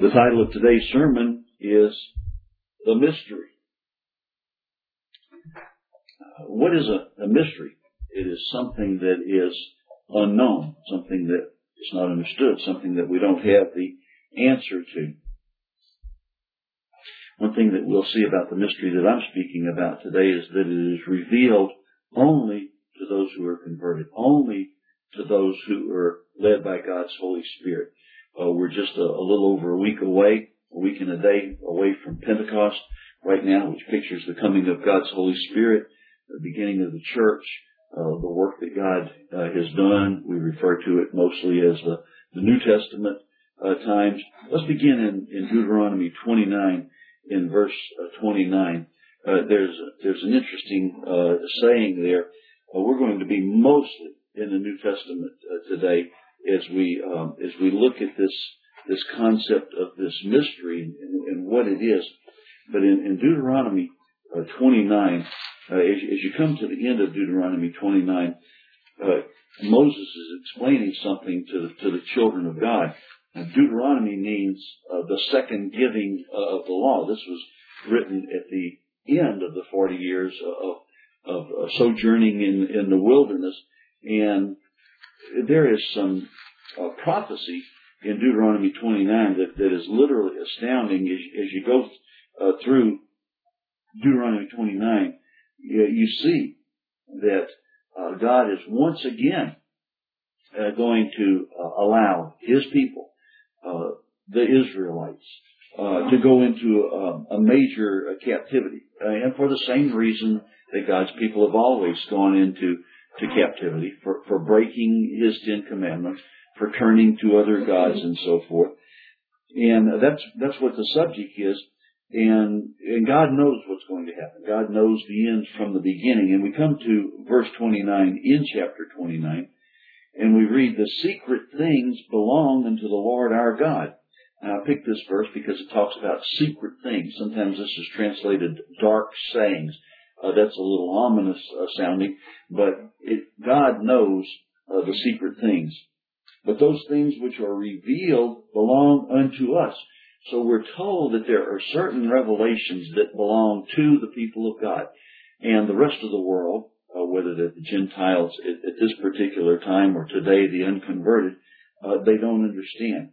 The title of today's sermon is The Mystery. What is a mystery? It is something that is unknown, something that is not understood, something that we don't have the answer to. One thing that we'll see about the mystery that I'm speaking about today is that it is revealed only to those who are converted, only to those who are led by God's Holy Spirit. We're just a little over a week and a day away from Pentecost right now, which pictures the coming of God's Holy Spirit, the beginning of the church, the work that God has done. We refer to it mostly as the New Testament times. Let's begin in Deuteronomy 29, in verse 29. There's an interesting saying there. We're going to be mostly in the New Testament today as we look at this concept of this mystery and what it is. But in Deuteronomy 29, as you come to the end of Deuteronomy 29, Moses is explaining something to the children of God. Now, Deuteronomy means the second giving of the law. This was written at the end of the 40 years of sojourning in the wilderness, and there is some prophecy in Deuteronomy 29 that is literally astounding. As you go through Deuteronomy 29, you see that God is once again going to allow His people, the Israelites, to go into a major captivity, and for the same reason that God's people have always gone into captivity, for breaking His 10 commandments, for turning to other gods and so forth. And that's what the subject is. And God knows what's going to happen. God knows the end from the beginning. And we come to verse 29 in chapter 29, and we read, "The secret things belong unto the Lord our God." Now, I picked this verse because it talks about secret things. Sometimes this is translated dark sayings. That's a little ominous sounding, but God knows the secret things. But those things which are revealed belong unto us. So we're told that there are certain revelations that belong to the people of God. And the rest of the world, whether they're the Gentiles at this particular time or today, the unconverted, they don't understand.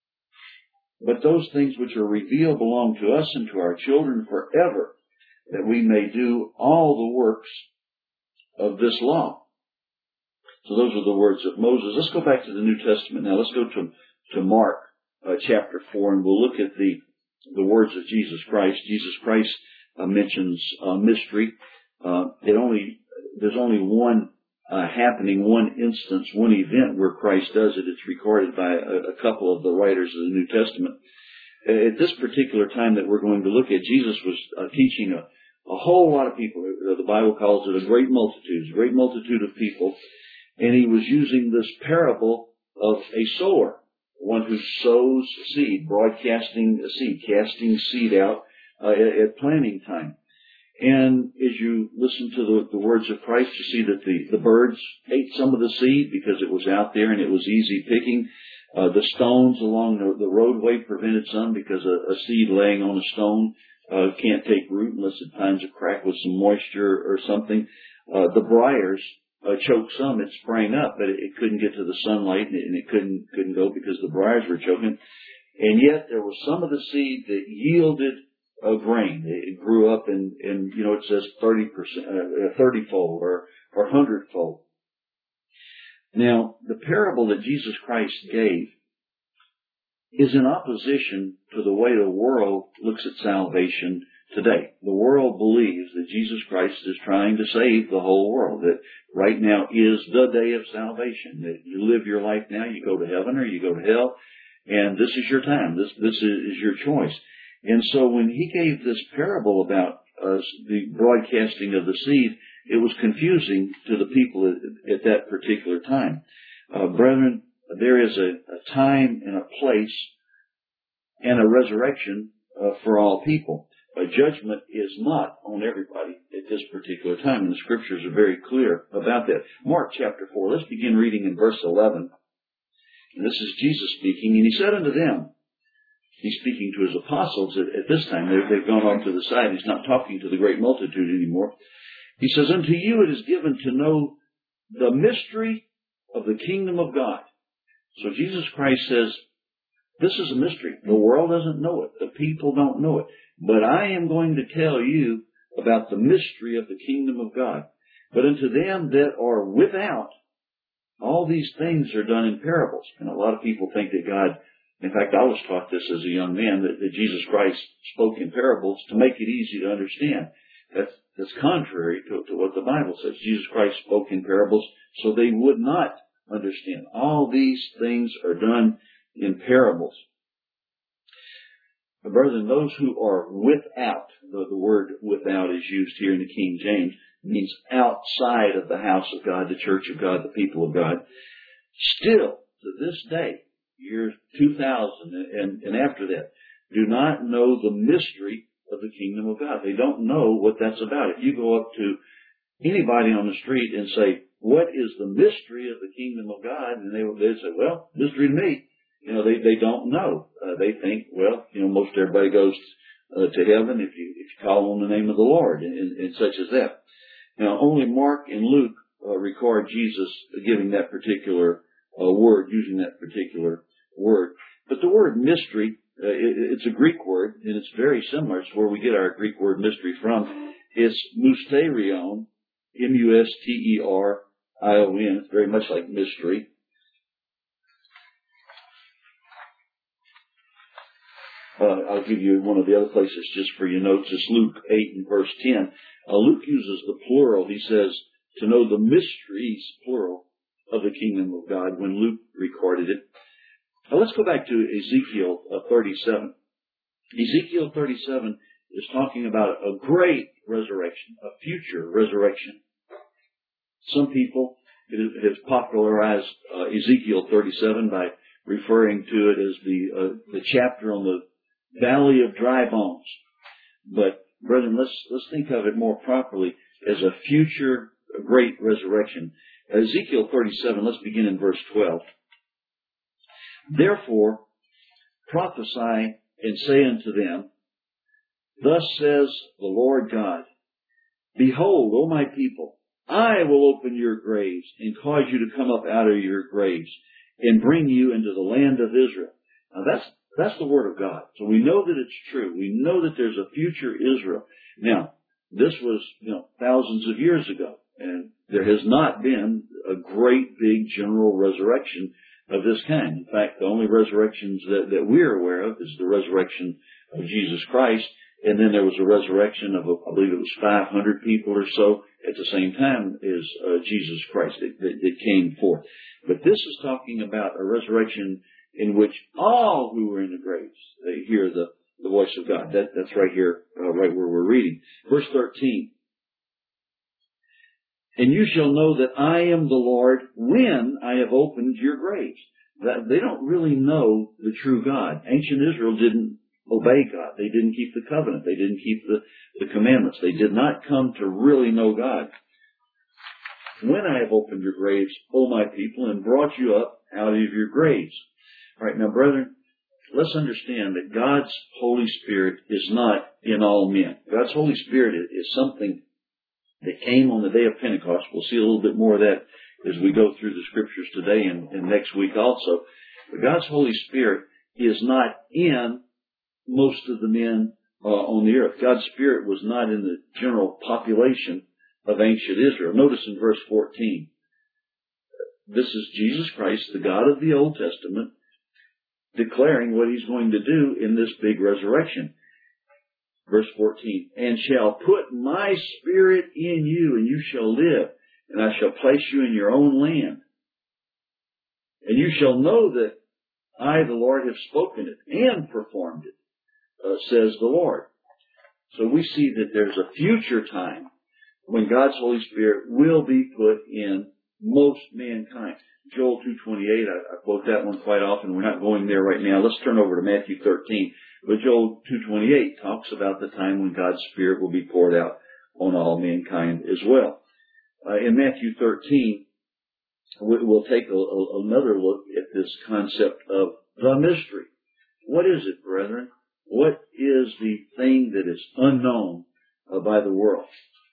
But those things which are revealed belong to us and to our children forever, that we may do all the works of this law. So those are the words of Moses. Let's go back to the New Testament now. Let's go to Mark chapter 4, and we'll look at the words of Jesus Christ. Jesus Christ mentions mystery. There's only one happening, one instance, one event where Christ does it. It's recorded by a couple of the writers of the New Testament. At this particular time that we're going to look at, Jesus was teaching a whole lot of people. The Bible calls it a great multitude of people. And He was using this parable of a sower, one who sows seed, broadcasting a seed, casting seed out at planting time. And as you listen to the words of Christ, you see that the birds ate some of the seed because it was out there and it was easy picking. The stones along the roadway prevented some because a seed laying on a stone can't take root unless it finds a crack with some moisture or something. The briars choked some. It sprang up, but it couldn't get to the sunlight, and it couldn't go because the briars were choking. And yet there was some of the seed that yielded a grain. It grew up and it says 30-fold or 100-fold. Now, the parable that Jesus Christ gave is in opposition to the way the world looks at salvation today. The world believes that Jesus Christ is trying to save the whole world, that right now is the day of salvation, that you live your life now, you go to heaven or you go to hell, and this is your time, this is your choice. And so when He gave this parable about the broadcasting of the seed, it was confusing to the people at that particular time. Brethren, there is a time and a place and a resurrection for all people. Judgment is not on everybody at this particular time, and the Scriptures are very clear about that. Mark chapter 4, let's begin reading in verse 11. And this is Jesus speaking, and He said unto them, He's speaking to his apostles at this time. They've gone off to the side. He's not talking to the great multitude anymore. He says, unto you it is given to know the mystery of the kingdom of God. So Jesus Christ says, this is a mystery. The world doesn't know it. The people don't know it. But I am going to tell you about the mystery of the kingdom of God. But unto them that are without, all these things are done in parables. And a lot of people think that God, in fact, I was taught this as a young man, that Jesus Christ spoke in parables to make it easy to understand. That's contrary to what the Bible says. Jesus Christ spoke in parables so they would not understand. All these things are done in parables. But brethren, those who are without, the word without is used here in the King James, means outside of the house of God, the church of God, the people of God, still to this day, year 2000 and after that, do not know the mystery of the kingdom of God. They don't know what that's about. If you go up to anybody on the street and say, what is the mystery of the kingdom of God? And they'd say, well, mystery to me. They don't know. They think, well, most everybody goes to heaven if you call on the name of the Lord and such as that. Now, only Mark and Luke record Jesus giving that particular word, using that particular word. But the word mystery, it's a Greek word, and it's very similar. It's where we get our Greek word mystery from. It's mysterion, M-U-S-T-E-R-I-O-N. It's very much like mystery. I'll give you one of the other places just for your notes. It's Luke 8 and verse 10. Luke uses the plural. He says, to know the mysteries, plural, of the kingdom of God when Luke recorded it. Now let's go back to Ezekiel 37. Ezekiel 37 is talking about a great resurrection, a future resurrection. Some people have popularized Ezekiel 37 by referring to it as the chapter on the Valley of Dry Bones. But, brethren, let's think of it more properly as a future great resurrection. Ezekiel 37, let's begin in verse 12. Therefore, prophesy and say unto them, thus says the Lord God, behold, O my people, I will open your graves and cause you to come up out of your graves and bring you into the land of Israel. Now that's the word of God. So we know that it's true. We know that there's a future Israel. Now, this was, thousands of years ago, and there has not been a great big general resurrection of this kind. In fact, the only resurrections that we're aware of is the resurrection of Jesus Christ, and then there was a resurrection of, I believe it was 500 people or so at the same time as Jesus Christ that came forth. But this is talking about a resurrection in which all who were in the graves, they hear the voice of God. That's right here, right where we're reading. Verse 13. And you shall know that I am the Lord when I have opened your graves. They don't really know the true God. Ancient Israel didn't obey God. They didn't keep the covenant. They didn't keep the commandments. They did not come to really know God. When I have opened your graves, O my people, and brought you up out of your graves. All right, now, brethren, let's understand that God's Holy Spirit is not in all men. God's Holy Spirit is something that came on the day of Pentecost. We'll see a little bit more of that as we go through the scriptures today and next week also. But God's Holy Spirit is not in most of the men on the earth. God's Spirit was not in the general population of ancient Israel. Notice in verse 14. This is Jesus Christ, the God of the Old Testament, declaring what He's going to do in this big resurrection. Verse 14, and shall put my Spirit in you, and you shall live, and I shall place you in your own land. And you shall know that I, the Lord, have spoken it and performed it, says the Lord. So we see that there's a future time when God's Holy Spirit will be put in most mankind. Joel 2:28, I quote that one quite often. We're not going there right now. Let's turn over to Matthew 13. But Joel 2:28 talks about the time when God's Spirit will be poured out on all mankind as well. In Matthew 13, we'll take another look at this concept of the mystery. What is it, brethren? What is the thing that is unknown by the world?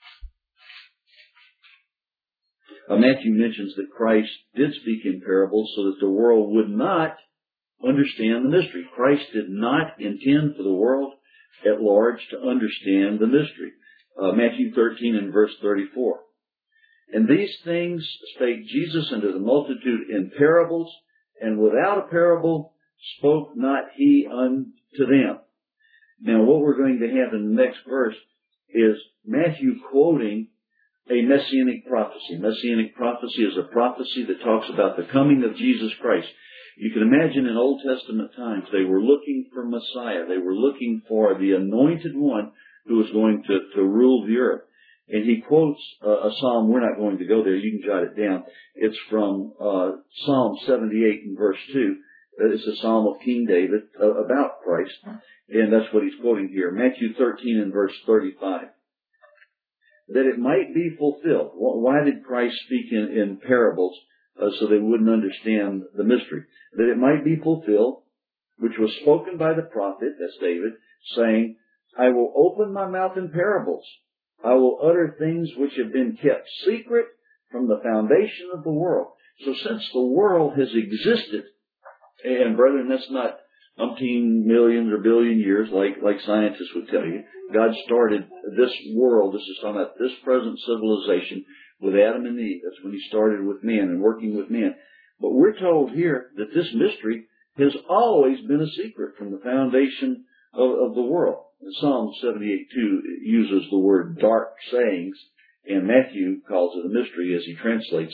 Matthew mentions that Christ did speak in parables so that the world would not understand the mystery. Christ did not intend for the world at large to understand the mystery. Matthew 13 and verse 34. And these things spake Jesus unto the multitude in parables, and without a parable spoke not he unto them. Now what we're going to have in the next verse is Matthew quoting a messianic prophecy. Messianic prophecy is a prophecy that talks about the coming of Jesus Christ. You can imagine in Old Testament times they were looking for Messiah. They were looking for the anointed one who was going to rule the earth. And he quotes a psalm. We're not going to go there. You can jot it down. It's from Psalm 78 and verse 2. It's a psalm of King David about Christ. And that's what he's quoting here. Matthew 13 and verse 35. That it might be fulfilled. Why did Christ speak in parables? So they wouldn't understand the mystery. That it might be fulfilled, which was spoken by the prophet, that's David, saying, I will open my mouth in parables. I will utter things which have been kept secret from the foundation of the world. So since the world has existed, and brethren, that's not umpteen millions or billion years like scientists would tell you. God started this world, this is talking about this present civilization, with Adam and Eve. That's when he started with man and working with man. But we're told here that this mystery has always been a secret from the foundation of the world. Psalm 78:2 uses the word dark sayings, and Matthew calls it a mystery as he translates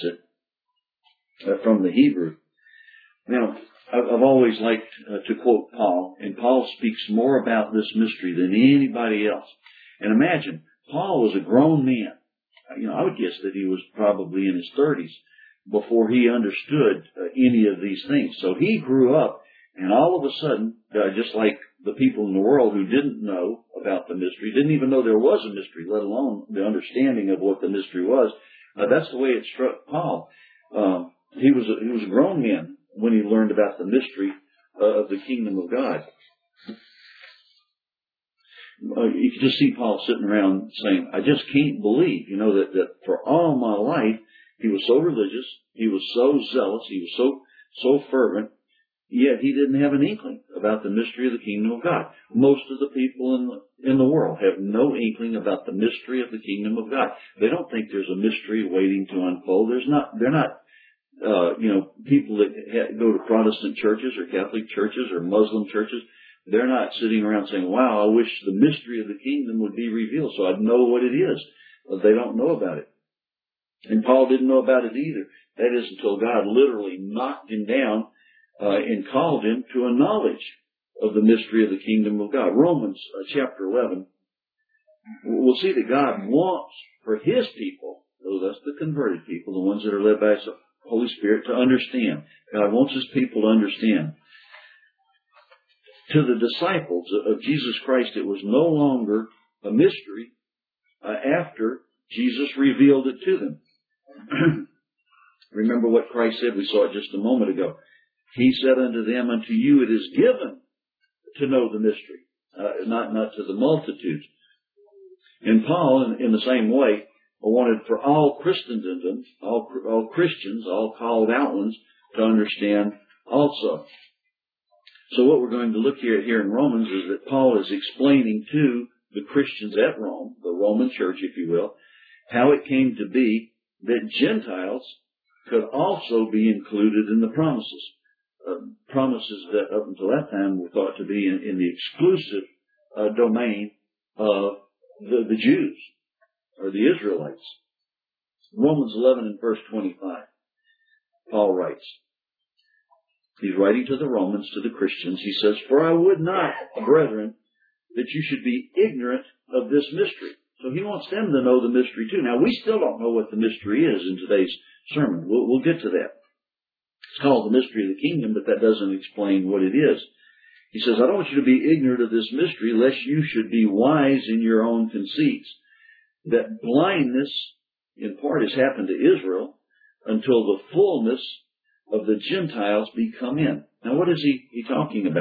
it from the Hebrew. Now, I've always liked to quote Paul, and Paul speaks more about this mystery than anybody else. And imagine, Paul was a grown man. I would guess that he was probably in his 30s before he understood any of these things. So he grew up, and all of a sudden, just like the people in the world who didn't know about the mystery, didn't even know there was a mystery, let alone the understanding of what the mystery was, that's the way it struck Paul. He was a grown man when he learned about the mystery of the kingdom of God. You can just see Paul sitting around saying, I just can't believe, that for all my life, he was so religious, he was so zealous, he was so fervent, yet he didn't have an inkling about the mystery of the kingdom of God. Most of the people in the world have no inkling about the mystery of the kingdom of God. They don't think there's a mystery waiting to unfold. They're not people that go to Protestant churches or Catholic churches or Muslim churches. They're not sitting around saying, wow, I wish the mystery of the kingdom would be revealed so I'd know what it is. But they don't know about it. And Paul didn't know about it either. That is until God literally knocked him down and called him to a knowledge of the mystery of the kingdom of God. Romans chapter 11, we'll see that God wants for his people, that's the converted people, the ones that are led by the Holy Spirit, to understand. God wants his people to understand. To the disciples of Jesus Christ, it was no longer a mystery after Jesus revealed it to them. Remember what Christ said? We saw it just a moment ago. He said unto them, unto you it is given to know the mystery, not to the multitudes. And Paul, in the same way, wanted for all Christendom, all Christians, all called out ones, to understand also. So what we're going to look here in Romans is that Paul is explaining to the Christians at Rome, the Roman church, if you will, how it came to be that Gentiles could also be included in the promises. Promises that up until that time were thought to be in the exclusive domain of the Jews or the Israelites. Romans 11 and verse 25, Paul writes, he's writing to the Romans, to the Christians. He says, for I would not, brethren, that you should be ignorant of this mystery. So he wants them to know the mystery too. Now, we still don't know what the mystery is in today's sermon. We'll get to that. It's called the mystery of the kingdom, but that doesn't explain what it is. He says, I don't want you to be ignorant of this mystery, lest you should be wise in your own conceits. That blindness, in part, has happened to Israel until the fullness of the Gentiles be come in. Now, what is he talking about?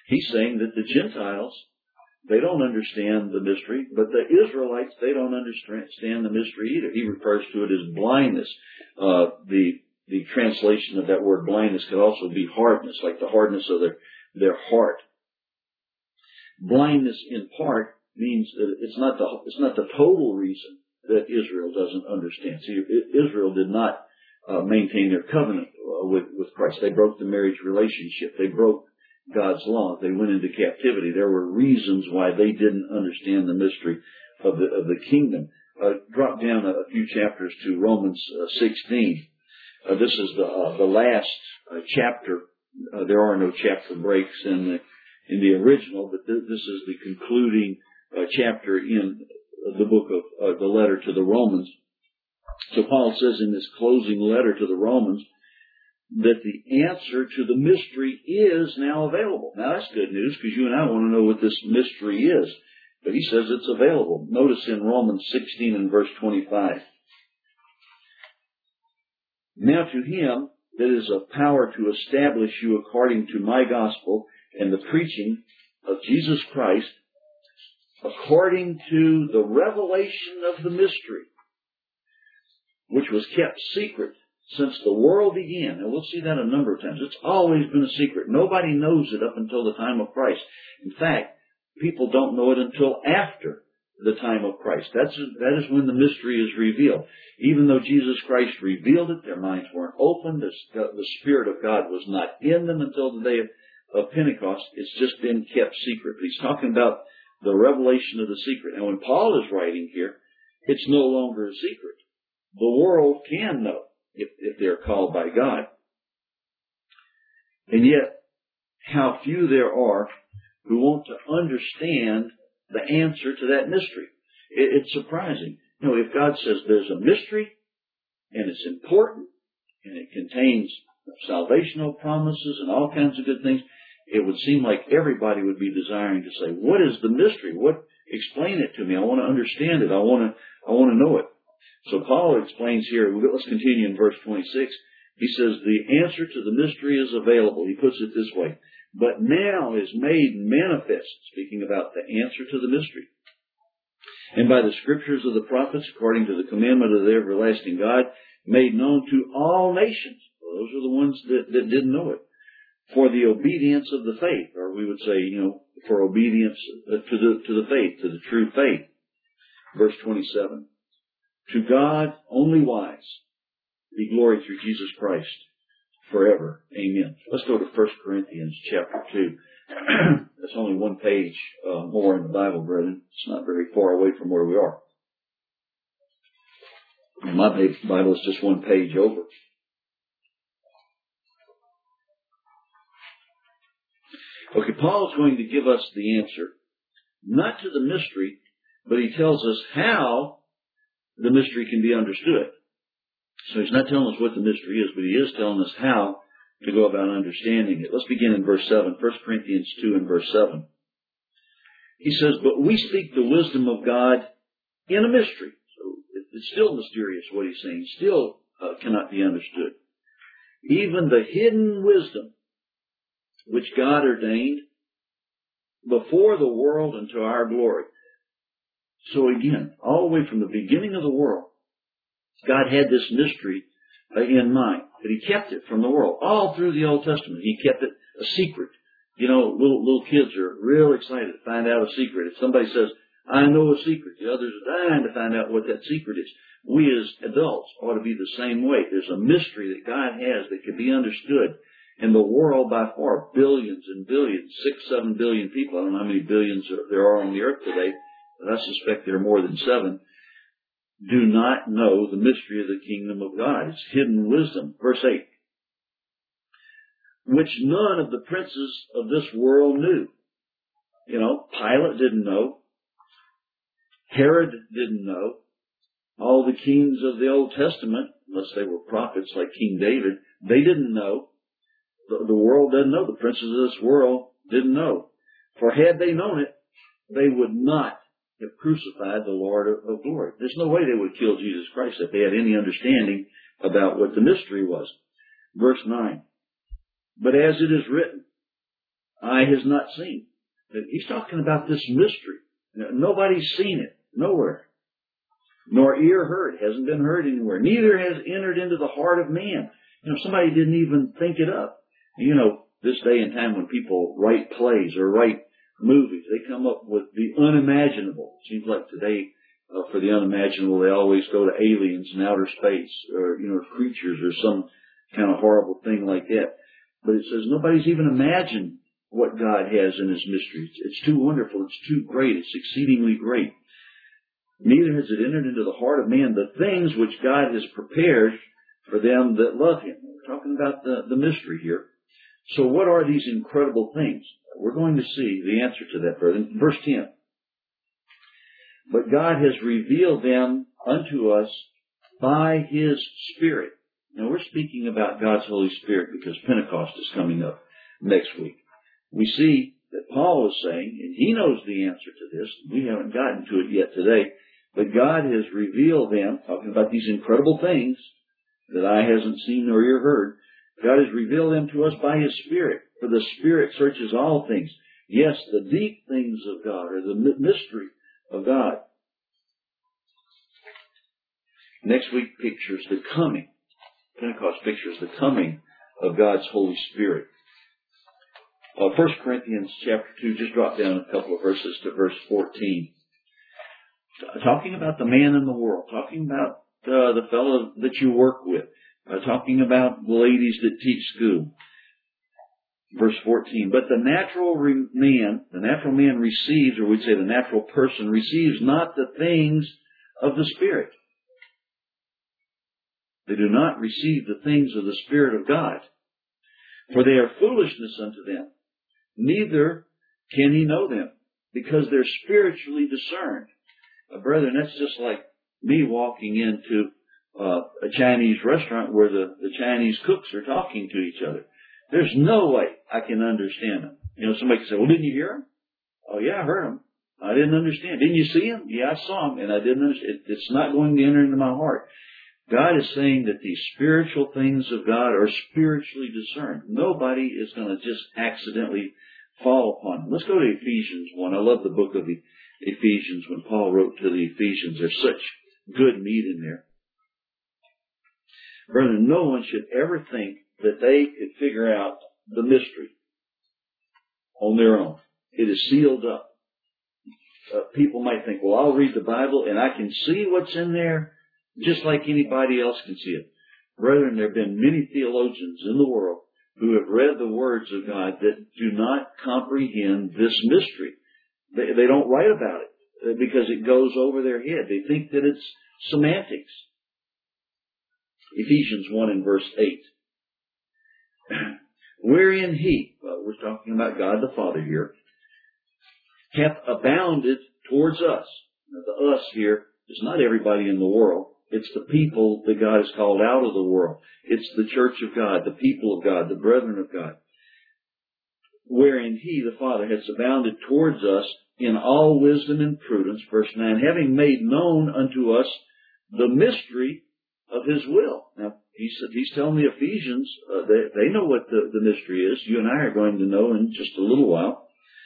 He's saying that the Gentiles, they don't understand the mystery, but the Israelites, they don't understand the mystery either. He refers to it as blindness. The translation of that word blindness could also be hardness, like the hardness of their heart. Blindness in part means that it's not the total reason that Israel doesn't understand. See, Israel did not maintain their covenant with Christ. They broke the marriage relationship. They broke God's law. They went into captivity. There were reasons why they didn't understand the mystery of the kingdom. Drop down a few chapters to Romans 16. This is the last chapter. There are no chapter breaks in the original, but this is the concluding chapter in the book of the letter to the Romans. So Paul says in this closing letter to the Romans that the answer to the mystery is now available. Now that's good news, because you and I want to know what this mystery is. But he says it's available. Notice in Romans 16 and verse 25. Now to him that is of power to establish you according to my gospel and the preaching of Jesus Christ, according to the revelation of the mystery, which was kept secret since the world began. And we'll see that a number of times. It's always been a secret. Nobody knows it up until the time of Christ. In fact, people don't know it until after the time of Christ. That is when the mystery is revealed. Even though Jesus Christ revealed it, their minds weren't open. The Spirit of God was not in them until the day of Pentecost. It's just been kept secret. He's talking about the revelation of the secret. And when Paul is writing here, it's no longer a secret. The world can know if they're called by God. And yet, how few there are who want to understand the answer to that mystery. It's surprising. You know, if God says there's a mystery, and it's important, and it contains salvational promises and all kinds of good things, it would seem like everybody would be desiring to say, what is the mystery? Explain it to me. I want to understand it. I want to know it. So Paul explains here, let's continue in verse 26. He says, the answer to the mystery is available. He puts it this way. But now is made manifest, speaking about the answer to the mystery. And by the scriptures of the prophets, according to the commandment of the everlasting God, made known to all nations. Well, those are the ones that didn't know it. For the obedience of the faith, or we would say, for obedience to the faith, to the true faith. Verse 27. To God, only wise, be glory through Jesus Christ forever. Amen. Let's go to 1 Corinthians chapter 2. That's only one page more in the Bible, brethren. It's not very far away from where we are. And my Bible is just one page over. Okay, Paul's going to give us the answer, not to the mystery, but he tells us how the mystery can be understood. So he's not telling us what the mystery is, but he is telling us how to go about understanding it. Let's begin in verse 7, 1 Corinthians 2 and verse 7. He says, but we speak the wisdom of God in a mystery. So it's still mysterious what he's saying. Still cannot be understood. Even the hidden wisdom which God ordained before the world unto our glory. So again, all the way from the beginning of the world, God had this mystery in mind, but He kept it from the world. All through the Old Testament, He kept it a secret. You know, little kids are real excited to find out a secret. If somebody says, I know a secret, the others are dying to find out what that secret is. We as adults ought to be the same way. There's a mystery that God has that can be understood. And the world by far, billions and billions, 6-7 billion people, I don't know how many billions there are on the earth today, but I suspect there are more than 7, do not know the mystery of the kingdom of God. It's hidden wisdom. Verse 8. Which none of the princes of this world knew. You know, Pilate didn't know. Herod didn't know. All the kings of the Old Testament, unless they were prophets like King David, they didn't know. The world doesn't know. The princes of this world didn't know. For had they known it, they would not have crucified the Lord of glory. There's no way they would kill Jesus Christ if they had any understanding about what the mystery was. Verse 9. But as it is written, eye has not seen. He's talking about this mystery. Nobody's seen it. Nowhere. Nor ear heard. Hasn't been heard anywhere. Neither has entered into the heart of man. Somebody didn't even think it up. This day and time when people write plays or write movies, they come up with the unimaginable. It seems like today, for the unimaginable, they always go to aliens and outer space or, creatures or some kind of horrible thing like that. But it says nobody's even imagined what God has in His mysteries. It's too wonderful. It's too great. It's exceedingly great. Neither has it entered into the heart of man the things which God has prepared for them that love Him. We're talking about the mystery here. So what are these incredible things? We're going to see the answer to that further. Verse 10. But God has revealed them unto us by His Spirit. Now we're speaking about God's Holy Spirit because Pentecost is coming up next week. We see that Paul is saying, and he knows the answer to this, we haven't gotten to it yet today, but God has revealed them, talking about these incredible things that eye hasn't seen nor ear heard, God has revealed them to us by His Spirit, for the Spirit searches all things. Yes, the deep things of God, or the mystery of God. Next week pictures the coming. Pentecost pictures the coming of God's Holy Spirit. 1 Corinthians chapter 2, just drop down a couple of verses to verse 14. Talking about the man in the world, talking about the fellow that you work with, talking about the ladies that teach school. Verse 14, but the natural man receives, or we'd say the natural person receives not the things of the Spirit. They do not receive the things of the Spirit of God, for they are foolishness unto them. Neither can he know them, because they're spiritually discerned. Brethren, that's just like me walking into a Chinese restaurant where the Chinese cooks are talking to each other. There's no way I can understand them. Somebody can say, well, didn't you hear them? Oh, yeah, I heard them. I didn't understand. Didn't you see them? Yeah, I saw them, and I didn't understand. It's not going to enter into my heart. God is saying that these spiritual things of God are spiritually discerned. Nobody is going to just accidentally fall upon them. Let's go to Ephesians 1. I love the book of the Ephesians when Paul wrote to the Ephesians. There's such good meat in there. Brethren, no one should ever think that they could figure out the mystery on their own. It is sealed up. People might think, well, I'll read the Bible and I can see what's in there just like anybody else can see it. Brethren, there have been many theologians in the world who have read the words of God that do not comprehend this mystery. They don't write about it because it goes over their head. They think that it's semantics. Ephesians 1 and verse 8. Wherein He, well, we're talking about God the Father here, hath abounded towards us. Now, the us here is not everybody in the world. It's the people that God has called out of the world. It's the church of God, the people of God, the brethren of God. Wherein He, the Father, has abounded towards us in all wisdom and prudence. Verse 9, having made known unto us the mystery of His will. Now, he's telling the Ephesians, they know what the mystery is. You and I are going to know in just a little while.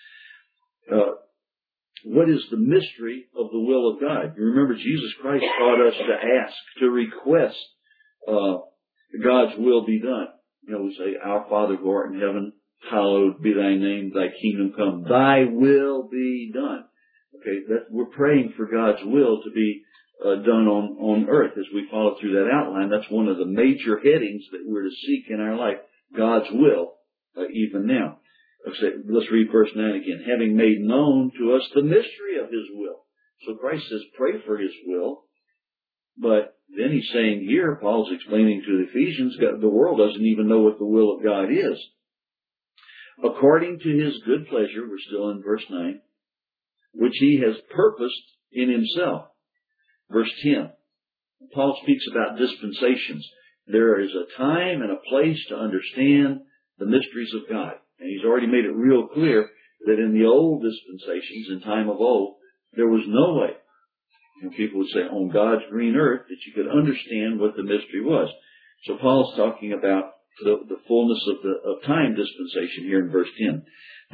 What is the mystery of the will of God? You remember Jesus Christ taught us to ask, to request God's will be done. We say, Our Father who art in heaven, hallowed be Thy name, Thy kingdom come, Thy will be done. Okay, we're praying for God's will to be done on earth as we follow through that outline. That's one of the major headings that we're to seek in our life, God's will, even now. Let's read verse 9 again. Having made known to us the mystery of His will. So Christ says, pray for His will. But then he's saying here, Paul's explaining to the Ephesians, the world doesn't even know what the will of God is. According to His good pleasure, we're still in verse 9, which He has purposed in Himself. Verse 10, Paul speaks about dispensations. There is a time and a place to understand the mysteries of God. And he's already made it real clear that in the old dispensations, in time of old, there was no way, people would say, on God's green earth, that you could understand what the mystery was. So Paul's talking about the fullness of time dispensation here in verse 10.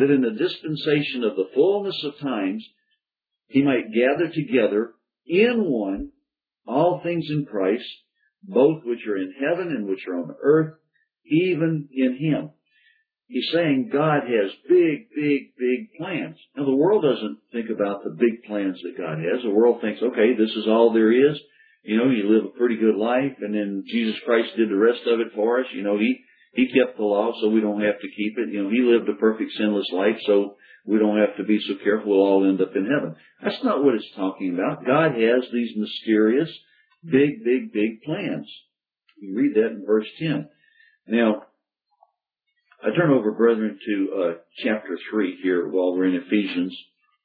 that in the dispensation of the fullness of times He might gather together in one all things in Christ, both which are in heaven and which are on earth, even in Him. He's saying God has big, big, big plans. Now the world doesn't think about the big plans that God has. The world thinks, okay, this is all there is. You live a pretty good life, and then Jesus Christ did the rest of it for us. He kept the law, so we don't have to keep it. He lived a perfect sinless life, so we don't have to be so careful. We'll all end up in heaven. That's not what it's talking about. God has these mysterious, big, big, big plans. You read that in verse 10. Now, I turn over, brethren, to chapter 3 here while we're in Ephesians.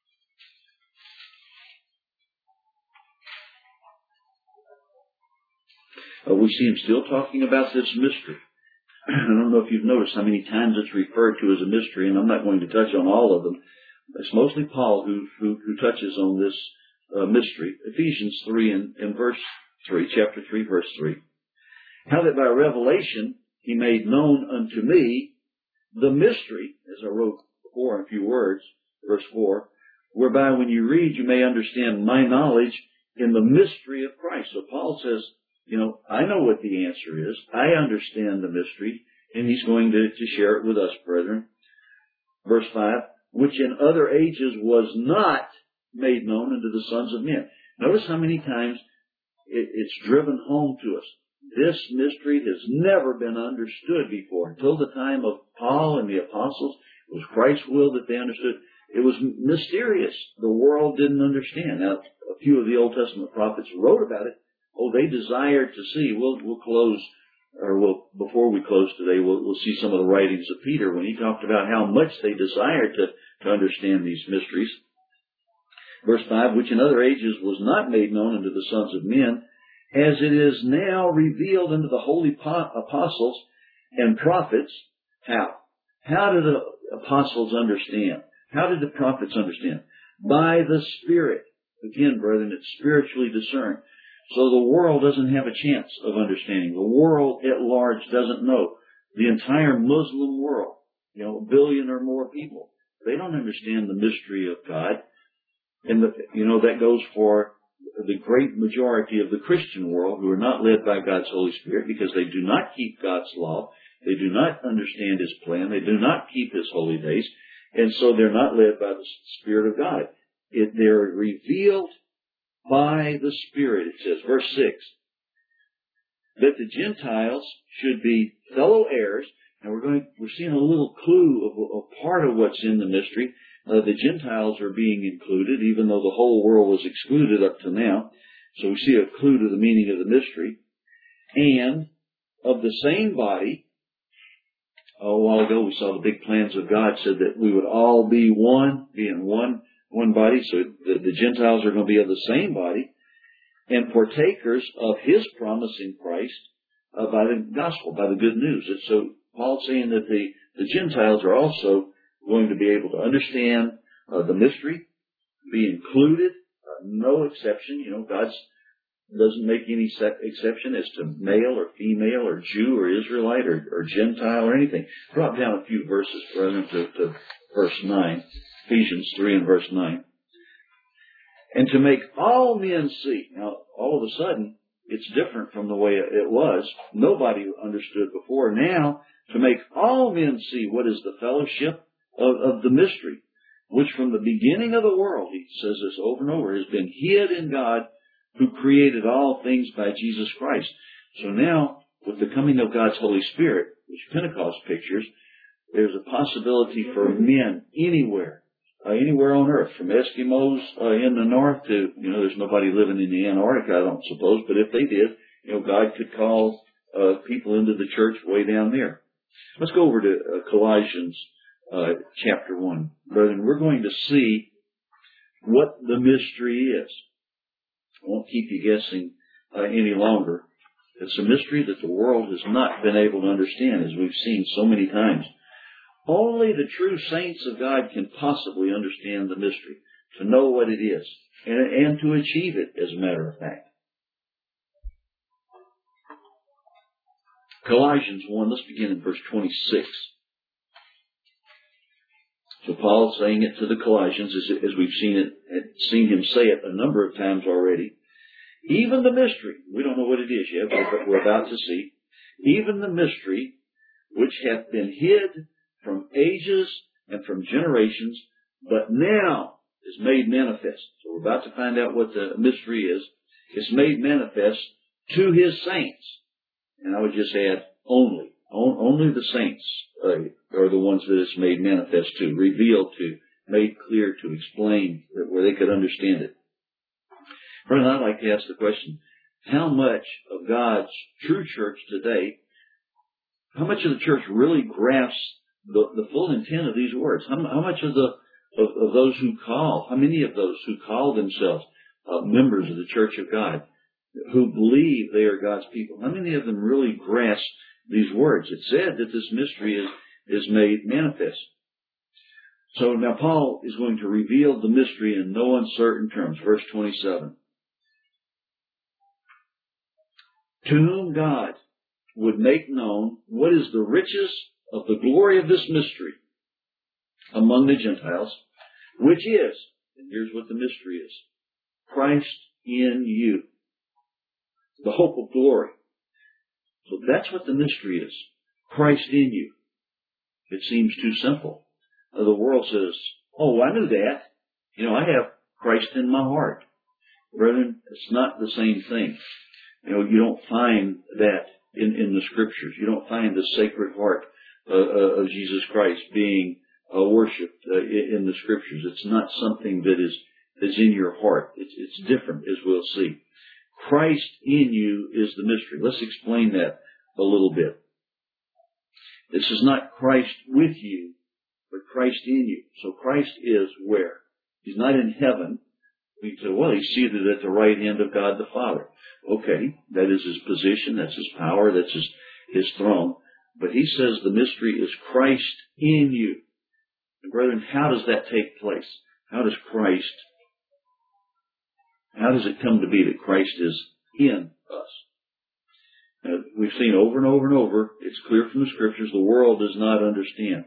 We see him still talking about this mystery. I don't know if you've noticed how many times it's referred to as a mystery, and I'm not going to touch on all of them. It's mostly Paul who touches on this mystery. Ephesians 3 and verse 3, chapter 3, verse 3. How that by revelation He made known unto me the mystery, as I wrote before in a few words, verse 4, whereby when you read you may understand my knowledge in the mystery of Christ. So Paul says, I know what the answer is. I understand the mystery, and he's going to share it with us, brethren. Verse 5, which in other ages was not made known unto the sons of men. Notice how many times it's driven home to us. This mystery has never been understood before. Until the time of Paul and the apostles, it was Christ's will that they understood. It was mysterious. The world didn't understand. Now, a few of the Old Testament prophets wrote about it. They desired to see. We'll close, before we close today, we'll see some of the writings of Peter when he talked about how much they desired to understand these mysteries. Verse 5, which in other ages was not made known unto the sons of men, as it is now revealed unto the holy apostles and prophets. How? How did the apostles understand? How did the prophets understand? By the Spirit. Again, brethren, it's spiritually discerned. So the world doesn't have a chance of understanding. The world at large doesn't know. The entire Muslim world, 1 billion or more people, they don't understand the mystery of God. And that goes for the great majority of the Christian world who are not led by God's Holy Spirit because they do not keep God's law. They do not understand His plan. They do not keep His holy days. And so they're not led by the Spirit of God. They're revealed by the Spirit, it says, verse 6, that the Gentiles should be fellow heirs. And we're seeing a little clue of part of what's in the mystery. The Gentiles are being included, even though the whole world was excluded up to now. So we see a clue to the meaning of the mystery. And of the same body, a while ago we saw the big plans of God said that we would all be one, be in one body. So the Gentiles are going to be of the same body, and partakers of His promise in Christ by the gospel, by the good news. And so Paul's saying that the Gentiles are also going to be able to understand the mystery, be included, no exception. God doesn't make any exception as to male or female or Jew or Israelite or Gentile or anything. Drop down a few verses, brethren, to verse 9, Ephesians 3 and verse 9. And to make all men see. Now, all of a sudden, it's different from the way it was. Nobody understood before. Now, to make all men see what is the fellowship of the mystery, which from the beginning of the world, he says this over and over, has been hid in God who created all things by Jesus Christ. So now, with the coming of God's Holy Spirit, which Pentecost pictures, there's a possibility for men anywhere on earth, from Eskimos in the north to, there's nobody living in the Antarctica, I don't suppose, but if they did, God could call people into the church way down there. Let's go over to Colossians chapter 1. Brethren, we're going to see what the mystery is. I won't keep you guessing any longer. It's a mystery that the world has not been able to understand, as we've seen so many times. Only the true saints of God can possibly understand the mystery, to know what it is, and to achieve it, as a matter of fact. Colossians 1, let's begin in verse 26. So Paul's saying it to the Colossians, as we've seen him say it a number of times already. Even the mystery, we don't know what it is yet, but we're about to see. Even the mystery which hath been hid from ages and from generations, but now is made manifest. So we're about to find out what the mystery is. It's made manifest to his saints. And I would just add, only the saints are the ones that it's made manifest to, revealed to, made clear to, explained, where they could understand it. Friend, I'd like to ask the question, how much of God's true church today, how much of the church really grasps the full intent of these words? How much of those who call, how many of those who call themselves members of the Church of God, who believe they are God's people, how many of them really grasp these words? It said that this mystery is made manifest. So now Paul is going to reveal the mystery in no uncertain terms. Verse 27. To whom God would make known what is the riches of the glory of this mystery among the Gentiles, which is, and here's what the mystery is, Christ in you, the hope of glory. So that's what the mystery is, Christ in you. It seems too simple. The world says, oh, I knew that. I have Christ in my heart. Brethren, it's not the same thing. You don't find that in the Scriptures. You don't find the Sacred Heart of Jesus Christ being worshipped in the Scriptures. It's not something that's in your heart. It's different, as we'll see. Christ in you is the mystery. Let's explain that a little bit. This is not Christ with you, but Christ in you. So Christ is where? He's not in heaven. We say, well, he's seated at the right hand of God the Father. Okay, that is his position, that's his power, that's his throne. But he says the mystery is Christ in you. And brethren, how does that take place? How does it come to be that Christ is in us? We've seen over and over and over, it's clear from the Scriptures, the world does not understand.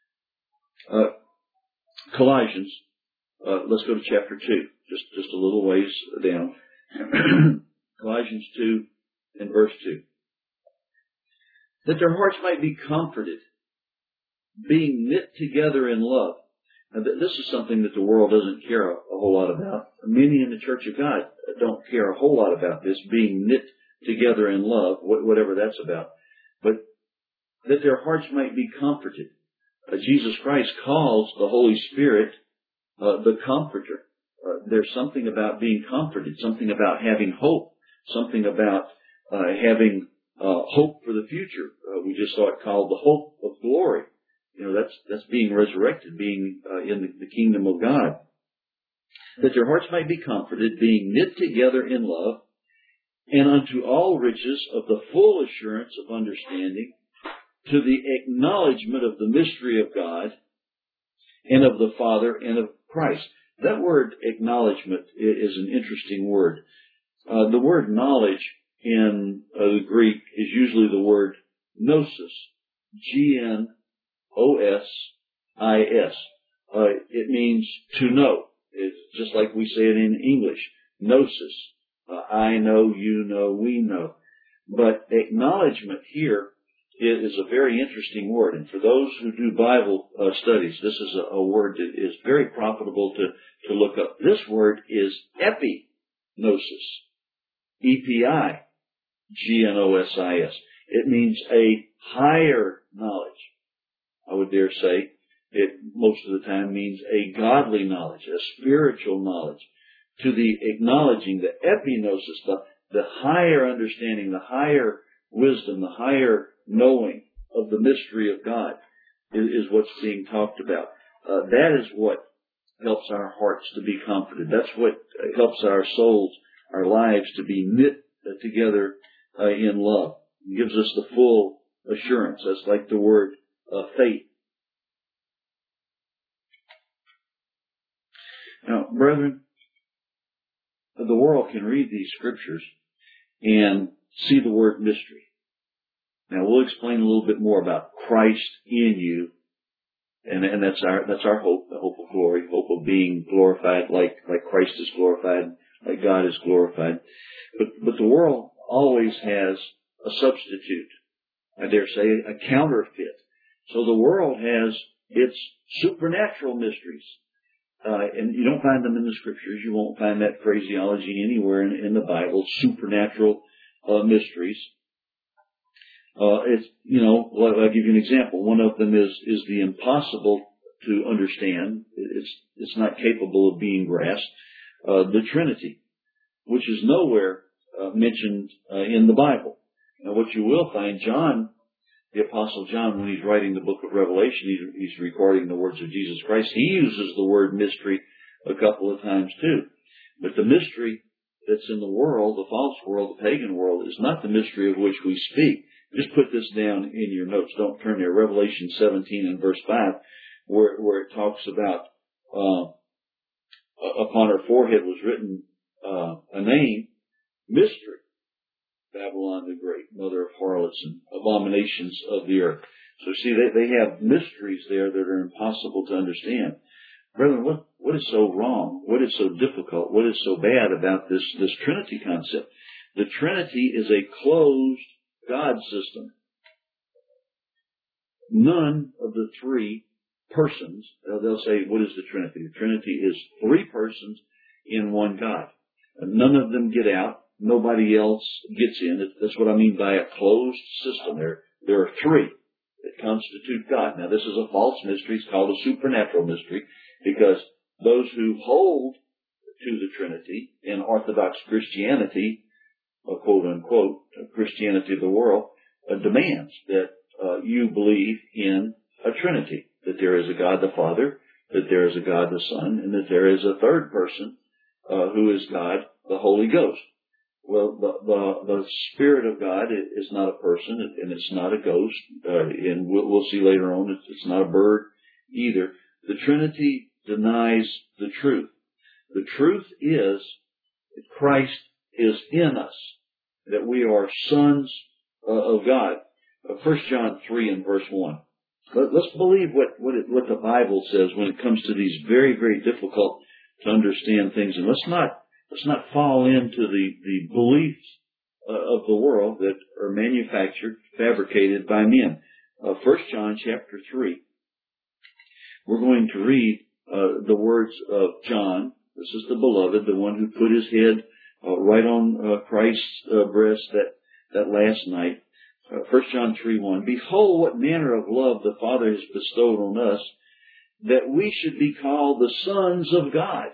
Colossians, let's go to chapter 2, just a little ways down. Colossians 2 and verse 2. That their hearts might be comforted, being knit together in love. Now, this is something that the world doesn't care a whole lot about. Many in the Church of God don't care a whole lot about this, being knit together in love, whatever that's about. But that their hearts might be comforted. Jesus Christ calls the Holy Spirit the Comforter. There's something about being comforted, something about having hope, something about having hope for the future. We just saw it called the hope of glory. That's being resurrected, being in the kingdom of God. That their hearts might be comforted, being knit together in love, and unto all riches of the full assurance of understanding, to the acknowledgement of the mystery of God, and of the Father, and of Christ. That word acknowledgement is an interesting word. The word knowledge in the Greek is usually the word gnosis, Gnosis. It means to know. It's just like we say it in English, gnosis. I know, you know, we know. But acknowledgement here is a very interesting word. And for those who do Bible studies, this is a word that is very profitable to look up. This word is epignosis. Epignosis. It means a higher knowledge. I would dare say it most of the time means a godly knowledge, a spiritual knowledge. To the acknowledging, the epignosis, the higher understanding, the higher wisdom, the higher knowing of the mystery of God is what's being talked about. That is what helps our hearts to be comforted. That's what helps our souls, our lives to be knit together in love. It gives us the full assurance. That's like the word faith. Now, brethren, the world can read these scriptures and see the word mystery. Now, we'll explain a little bit more about Christ in you And that's our hope, the hope of glory, hope of being glorified like Christ is glorified, like God is glorified. But the world always has a substitute. I dare say a counterfeit. So the world has its supernatural mysteries. And you don't find them in the scriptures. You won't find that phraseology anywhere in the Bible, supernatural mysteries. I'll give you an example. One of them is the impossible to understand. It's not capable of being grasped. The Trinity, which is nowhere mentioned in the Bible. Now, what you will find, John, the Apostle John, when he's writing the book of Revelation, he's recording the words of Jesus Christ. He uses the word mystery a couple of times too. But the mystery that's in the world, the false world, the pagan world, is not the mystery of which we speak. Just put this down in your notes. Don't turn there. Revelation 17 and verse 5, where it talks about upon her forehead was written a name, mystery. Babylon the Great, mother of harlots and abominations of the earth. So see, they have mysteries there that are impossible to understand. Brethren, what is so wrong? What is so difficult? What is so bad about this Trinity concept? The Trinity is a closed God system. None of the three persons, they'll say, what is the Trinity? The Trinity is three persons in one God. None of them get out. Nobody else gets in. That's what I mean by a closed system. There are three that constitute God. Now, this is a false mystery. It's called a supernatural mystery because those who hold to the Trinity in Orthodox Christianity, quote unquote, Christianity of the world, demands that you believe in a Trinity, that there is a God the Father, that there is a God the Son, and that there is a third person who is God, the Holy Ghost. Well, the Spirit of God is not a person, and it's not a ghost, and we'll see later on it's not a bird either. The Trinity denies the truth. The truth is that Christ is in us, that we are sons of God. 1 John 3 and verse 1. Let's believe what the Bible says when it comes to these very, very difficult to understand things, and let's not fall into the beliefs of the world that are manufactured, fabricated by men. 1 John chapter 3. We're going to read the words of John. This is the beloved, the one who put his head right on Christ's breast that last night. 1 John 3:1. Behold, what manner of love the Father has bestowed on us, that we should be called the sons of God.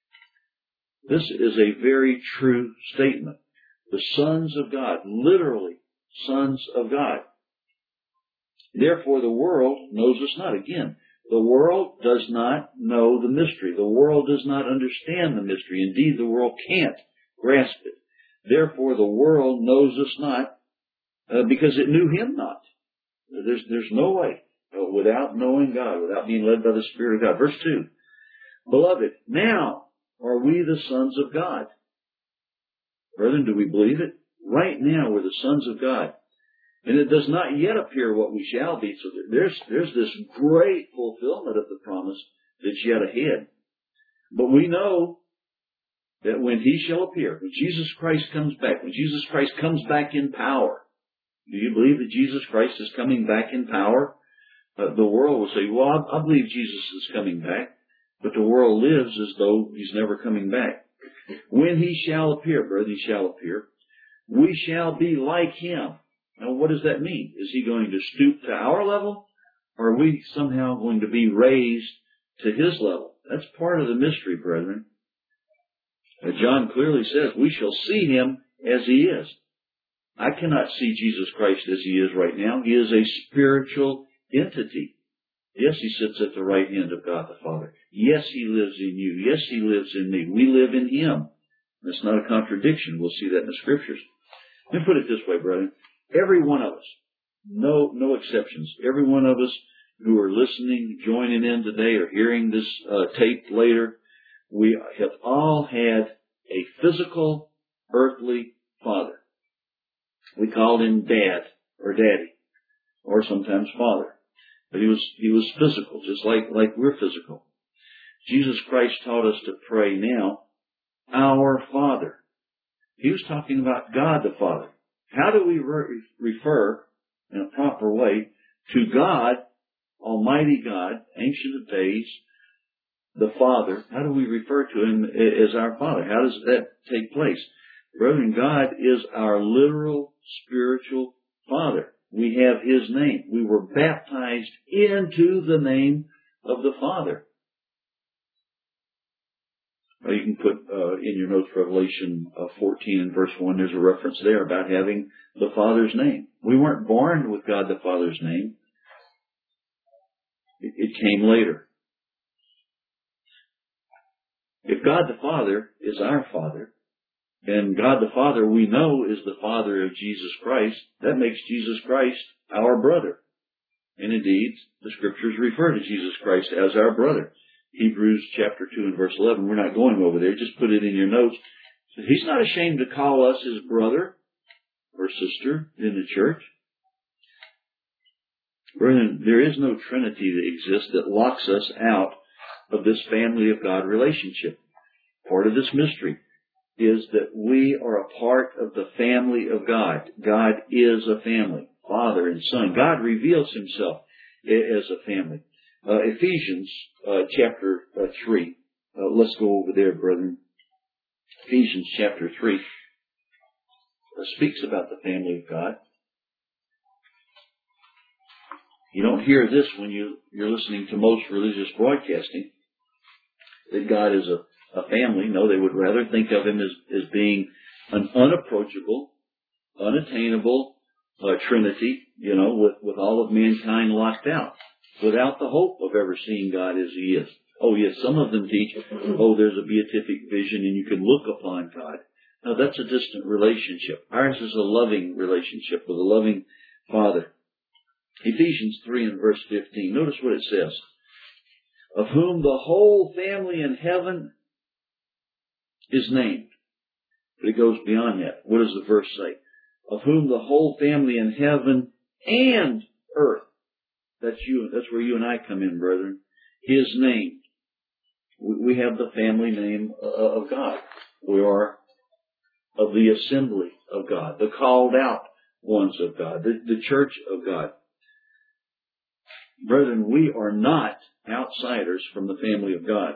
This is a very true statement. The sons of God, literally sons of God. Therefore the world knows us not. Again, the world does not know the mystery. The world does not understand the mystery. Indeed, the world can't grasp it. Therefore the world knows us not because it knew Him not. There's no way without knowing God, without being led by the Spirit of God. Verse 2. Beloved, now are we the sons of God? Brethren, do we believe it? Right now we're the sons of God. And it does not yet appear what we shall be. So there's this great fulfillment of the promise that's yet ahead. But we know that when He shall appear, when Jesus Christ comes back, when Jesus Christ comes back in power, do you believe that Jesus Christ is coming back in power? The world will say, well, I believe Jesus is coming back. But the world lives as though He's never coming back. When He shall appear, brother, He shall appear, we shall be like Him. Now, what does that mean? Is He going to stoop to our level? Or are we somehow going to be raised to His level? That's part of the mystery, brethren. John clearly says we shall see Him as He is. I cannot see Jesus Christ as He is right now. He is a spiritual entity. Yes, He sits at the right hand of God the Father. Yes, He lives in you. Yes, He lives in me. We live in Him. That's not a contradiction. We'll see that in the Scriptures. Let me put it this way, brethren. Every one of us, no exceptions, every one of us who are listening, joining in today, or hearing this tape later, we have all had a physical, earthly father. We called him Dad or Daddy, or sometimes Father. But he was physical, just like we're physical. Jesus Christ taught us to pray now, our Father. He was talking about God the Father. How do we refer in a proper way to God, Almighty God, Ancient of Days, the Father? How do we refer to Him as our Father? How does that take place? Brethren, God is our literal spiritual Father. We have His name. We were baptized into the name of the Father. You can put in your notes Revelation 14 and verse 1. There's a reference there about having the Father's name. We weren't born with God the Father's name. It came later. If God the Father is our Father, and God the Father we know is the Father of Jesus Christ, that makes Jesus Christ our brother. And indeed, the Scriptures refer to Jesus Christ as our brother. Hebrews chapter 2 and verse 11. We're not going over there. Just put it in your notes. He's not ashamed to call us His brother or sister in the church. Brethren, there is no Trinity that exists that locks us out of this family of God relationship. Part of this mystery is that we are a part of the family of God. God is a family, Father and Son. God reveals Himself as a family. Ephesians chapter 3. Let's go over there, brethren. Ephesians chapter 3 speaks about the family of God. You don't hear this when you're listening to most religious broadcasting, that God is a family. No, they would rather think of Him as being an unapproachable, unattainable Trinity, with all of mankind locked out, without the hope of ever seeing God as He is. Oh yes, some of them teach, there's a beatific vision and you can look upon God. No, that's a distant relationship. Ours is a loving relationship with a loving Father. Ephesians 3 and verse 15. Notice what it says. Of whom the whole family in heaven is named. But it goes beyond that. What does the verse say? Of whom the whole family in heaven and earth. That's you. That's where you and I come in, brethren. Is named. We have the family name of God. We are of the assembly of God, the called out ones of God, the church of God. Brethren, we are not outsiders from the family of God.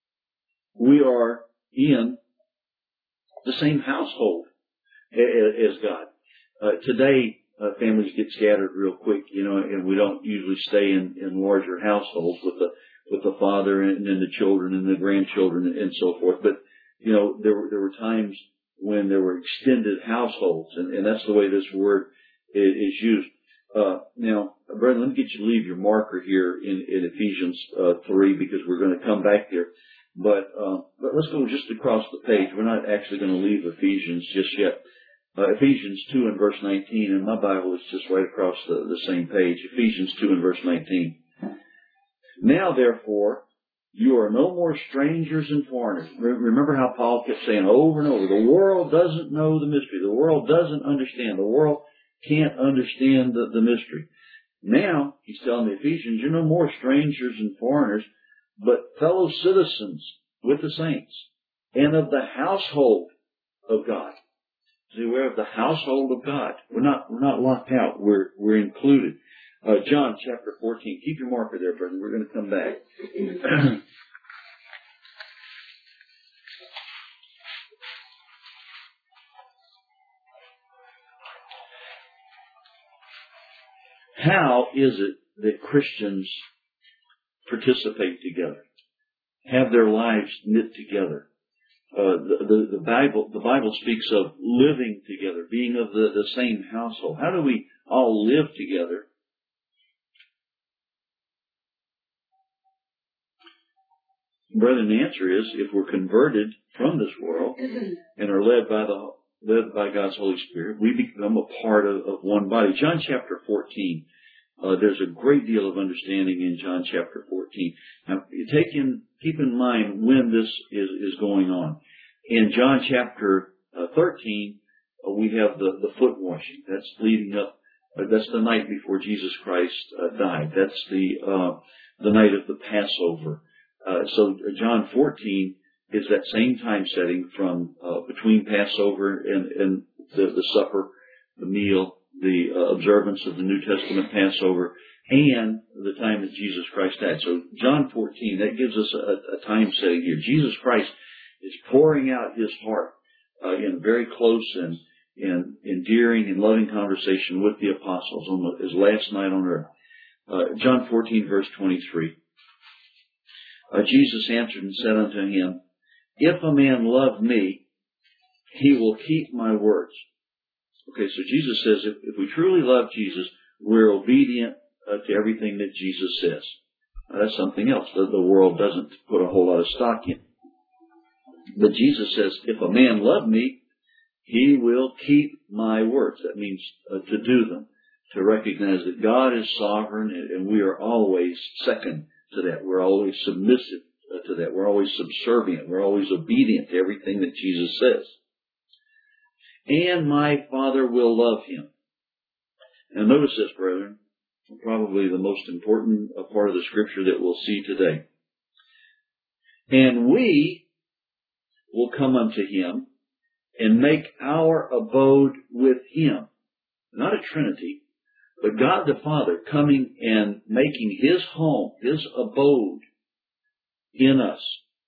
We are in the same household as God. Today, families get scattered real quick, and we don't usually stay in larger households with the father and then the children and the grandchildren and so forth. But, there were times when there were extended households, and that's the way this word is used. Now, brethren, let me get you to leave your marker here in Ephesians 3, because we're going to come back there. But let's go just across the page. We're not actually going to leave Ephesians just yet. Ephesians 2 and verse 19, and my Bible is just right across the same page. Ephesians 2 and verse 19. Now, therefore, you are no more strangers and foreigners. Remember how Paul kept saying over and over, the world doesn't know the mystery. The world doesn't understand. The world can't understand the mystery. Now, he's telling the Ephesians, you're no more strangers and foreigners, but fellow citizens with the saints and of the household of God. See, we're of the household of God. We're not locked out. We're included. John chapter 14. Keep your marker there, brother. We're going to come back. How is it that Christians participate together, have their lives knit together? The Bible speaks of living together, being of the same household. How do we all live together? Brethren, the answer is, if we're converted from this world and are led by God's Holy Spirit, we become a part of one body. John chapter 14. There's a great deal of understanding in John chapter 14. Now, keep in mind when this is going on. In John chapter 13, we have the foot washing. That's leading up That's the night before Jesus Christ died. That's the night of the Passover. So John 14 is that same time setting from between Passover and the supper, the meal, the observance of the New Testament Passover, and the time that Jesus Christ died. So John 14, that gives us a time setting here. Jesus Christ is pouring out His heart in a very close and endearing and loving conversation with the apostles on His last night on earth. John 14, verse 23. Jesus answered and said unto him, If a man love me, he will keep my words. Okay, so Jesus says if we truly love Jesus, we're obedient to everything that Jesus says. That's something else that the world doesn't put a whole lot of stock in. But Jesus says, if a man love me, he will keep my words. That means to do them, to recognize that God is sovereign and we are always second to that. We're always submissive to that. We're always subservient. We're always obedient to everything that Jesus says. And my Father will love him. Now notice this, brethren, probably the most important part of the scripture that we'll see today. And we will come unto him and make our abode with him. Not a Trinity, but God the Father coming and making his home, his abode in us.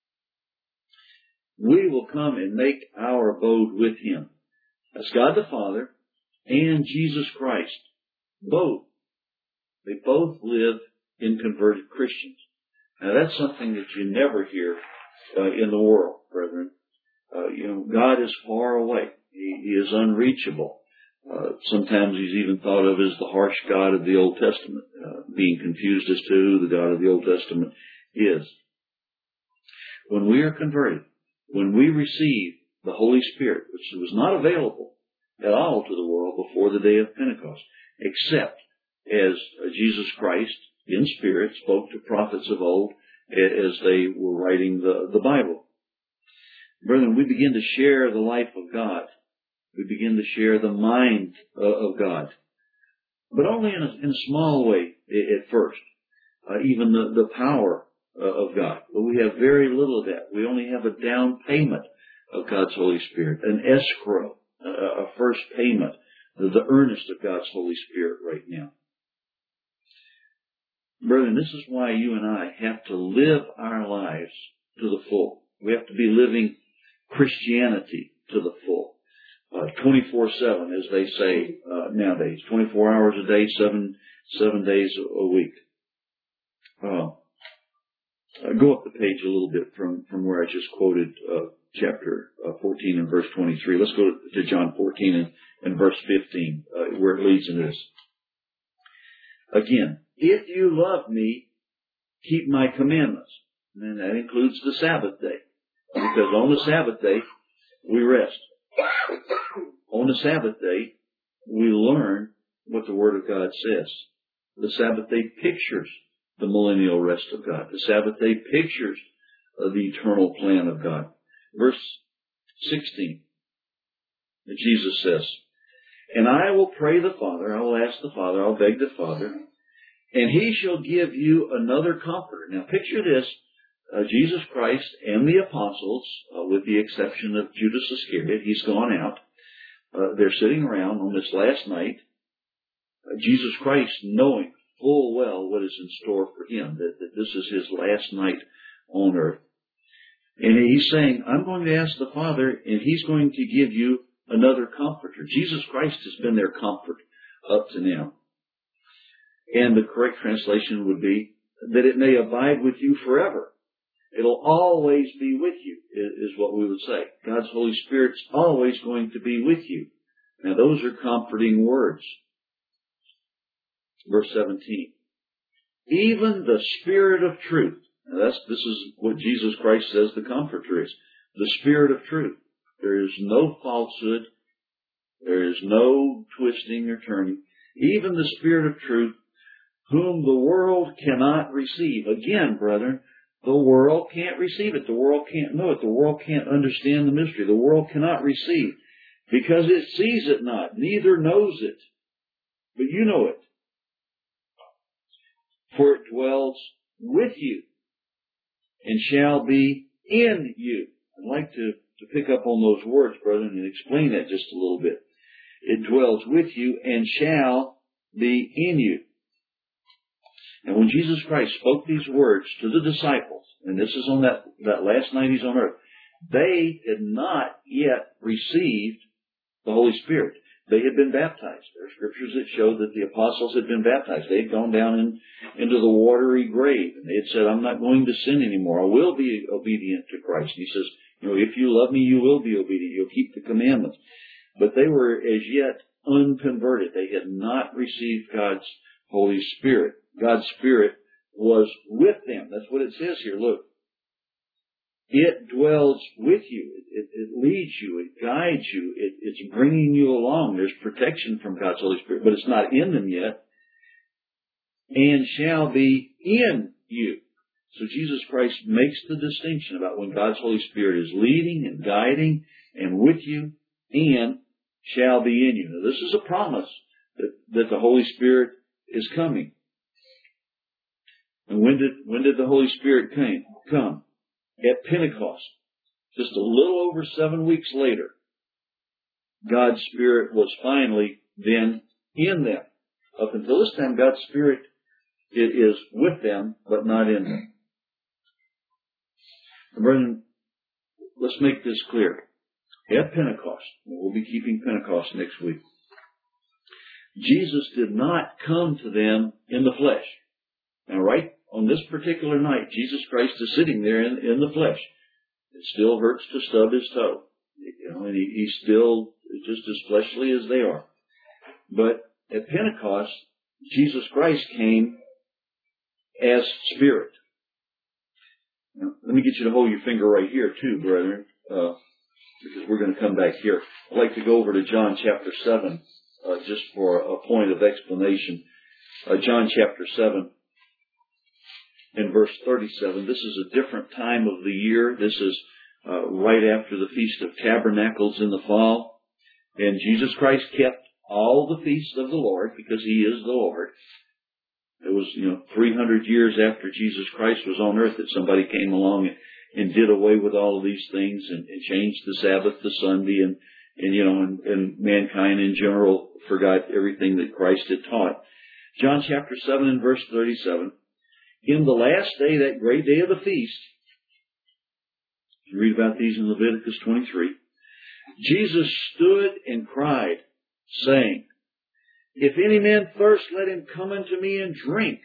We will come and make our abode with him. That's God the Father and Jesus Christ. Both. They both live in converted Christians. Now that's something that you never hear in the world, brethren. God is far away. He is unreachable. Sometimes he's even thought of as the harsh God of the Old Testament, being confused as to who the God of the Old Testament is. When we are converted, when we receive the Holy Spirit, which was not available at all to the world before the day of Pentecost, except as Jesus Christ in spirit spoke to prophets of old as they were writing the Bible. Brethren, we begin to share the life of God. We begin to share the mind of God. But only in a small way at first. Even the power of God. But we have very little of that. We only have a down payment of God's Holy Spirit. An escrow. A first payment. The earnest of God's Holy Spirit right now. Brethren, this is why you and I have to live our lives to the full. We have to be living Christianity to the full. 24/7, as they say nowadays. 24 hours a day, 7 days a week. Go up the page a little bit from where I just quoted chapter 14 and verse 23. Let's go to John 14 and verse 15, where it leads in this. Again, if you love me, keep my commandments. And that includes the Sabbath day. Because on the Sabbath day, we rest. On the Sabbath day, we learn what the Word of God says. The Sabbath day pictures the millennial rest of God. The Sabbath day pictures the eternal plan of God. Verse 16, Jesus says, And I will pray the Father, I will ask the Father, I'll beg the Father, and he shall give you another comforter. Now picture this, Jesus Christ and the apostles, with the exception of Judas Iscariot, he's gone out. They're sitting around on this last night. Jesus Christ knowing full well what is in store for him, that this is his last night on earth. And he's saying, I'm going to ask the Father, and he's going to give you another comforter. Jesus Christ has been their comfort up to now. And the correct translation would be that it may abide with you forever. It'll always be with you, is what we would say. God's Holy Spirit's always going to be with you. Now those are comforting words. Verse 17. Even the Spirit of truth. Now this is what Jesus Christ says the Comforter is. The Spirit of truth. There is no falsehood. There is no twisting or turning. Even the Spirit of truth, whom the world cannot receive. Again, brethren, the world can't receive it. The world can't know it. The world can't understand the mystery. The world cannot receive because it sees it not, neither knows it. but you know it. For it dwells with you and shall be in you. I'd like to pick up on those words, brethren, and explain that just a little bit. It dwells with you and shall be in you. And when Jesus Christ spoke these words to the disciples, and this is on that last night He's on earth, they had not yet received the Holy Spirit. They had been baptized. There are scriptures that show that the apostles had been baptized. They had gone down into the watery grave, and they had said, I'm not going to sin anymore. I will be obedient to Christ. And He says, if you love me, you will be obedient. You'll keep the commandments. But they were as yet unconverted. They had not received God's Holy Spirit. God's Spirit was with them. That's what it says here. Look. It dwells with you. It leads you. It guides you. It's bringing you along. There's protection from God's Holy Spirit, but it's not in them yet. And shall be in you. So Jesus Christ makes the distinction about when God's Holy Spirit is leading and guiding and with you and shall be in you. Now, this is a promise that the Holy Spirit is coming. And when did the Holy Spirit come? At Pentecost. Just a little over 7 weeks later, God's Spirit was finally then in them. Up until this time, God's Spirit is with them, but not in them. Brethren, let's make this clear. At Pentecost, we'll be keeping Pentecost next week, Jesus did not come to them in the flesh. Now, right on this particular night, Jesus Christ is sitting there in the flesh. It still hurts to stub His toe. And he's still just as fleshly as they are. But at Pentecost, Jesus Christ came as Spirit. Now, let me get you to hold your finger right here too, brethren, because we're going to come back here. I'd like to go over to John chapter 7, just for a point of explanation. John chapter 7. In verse 37, this is a different time of the year. This is right after the Feast of Tabernacles in the fall. And Jesus Christ kept all the feasts of the Lord because He is the Lord. It was, 300 years after Jesus Christ was on earth that somebody came along and did away with all of these things and changed the Sabbath to Sunday and mankind in general forgot everything that Christ had taught. John chapter 7 and verse 37. In the last day, that great day of the feast, you read about these in Leviticus 23, Jesus stood and cried, saying, If any man thirst, let him come unto me and drink.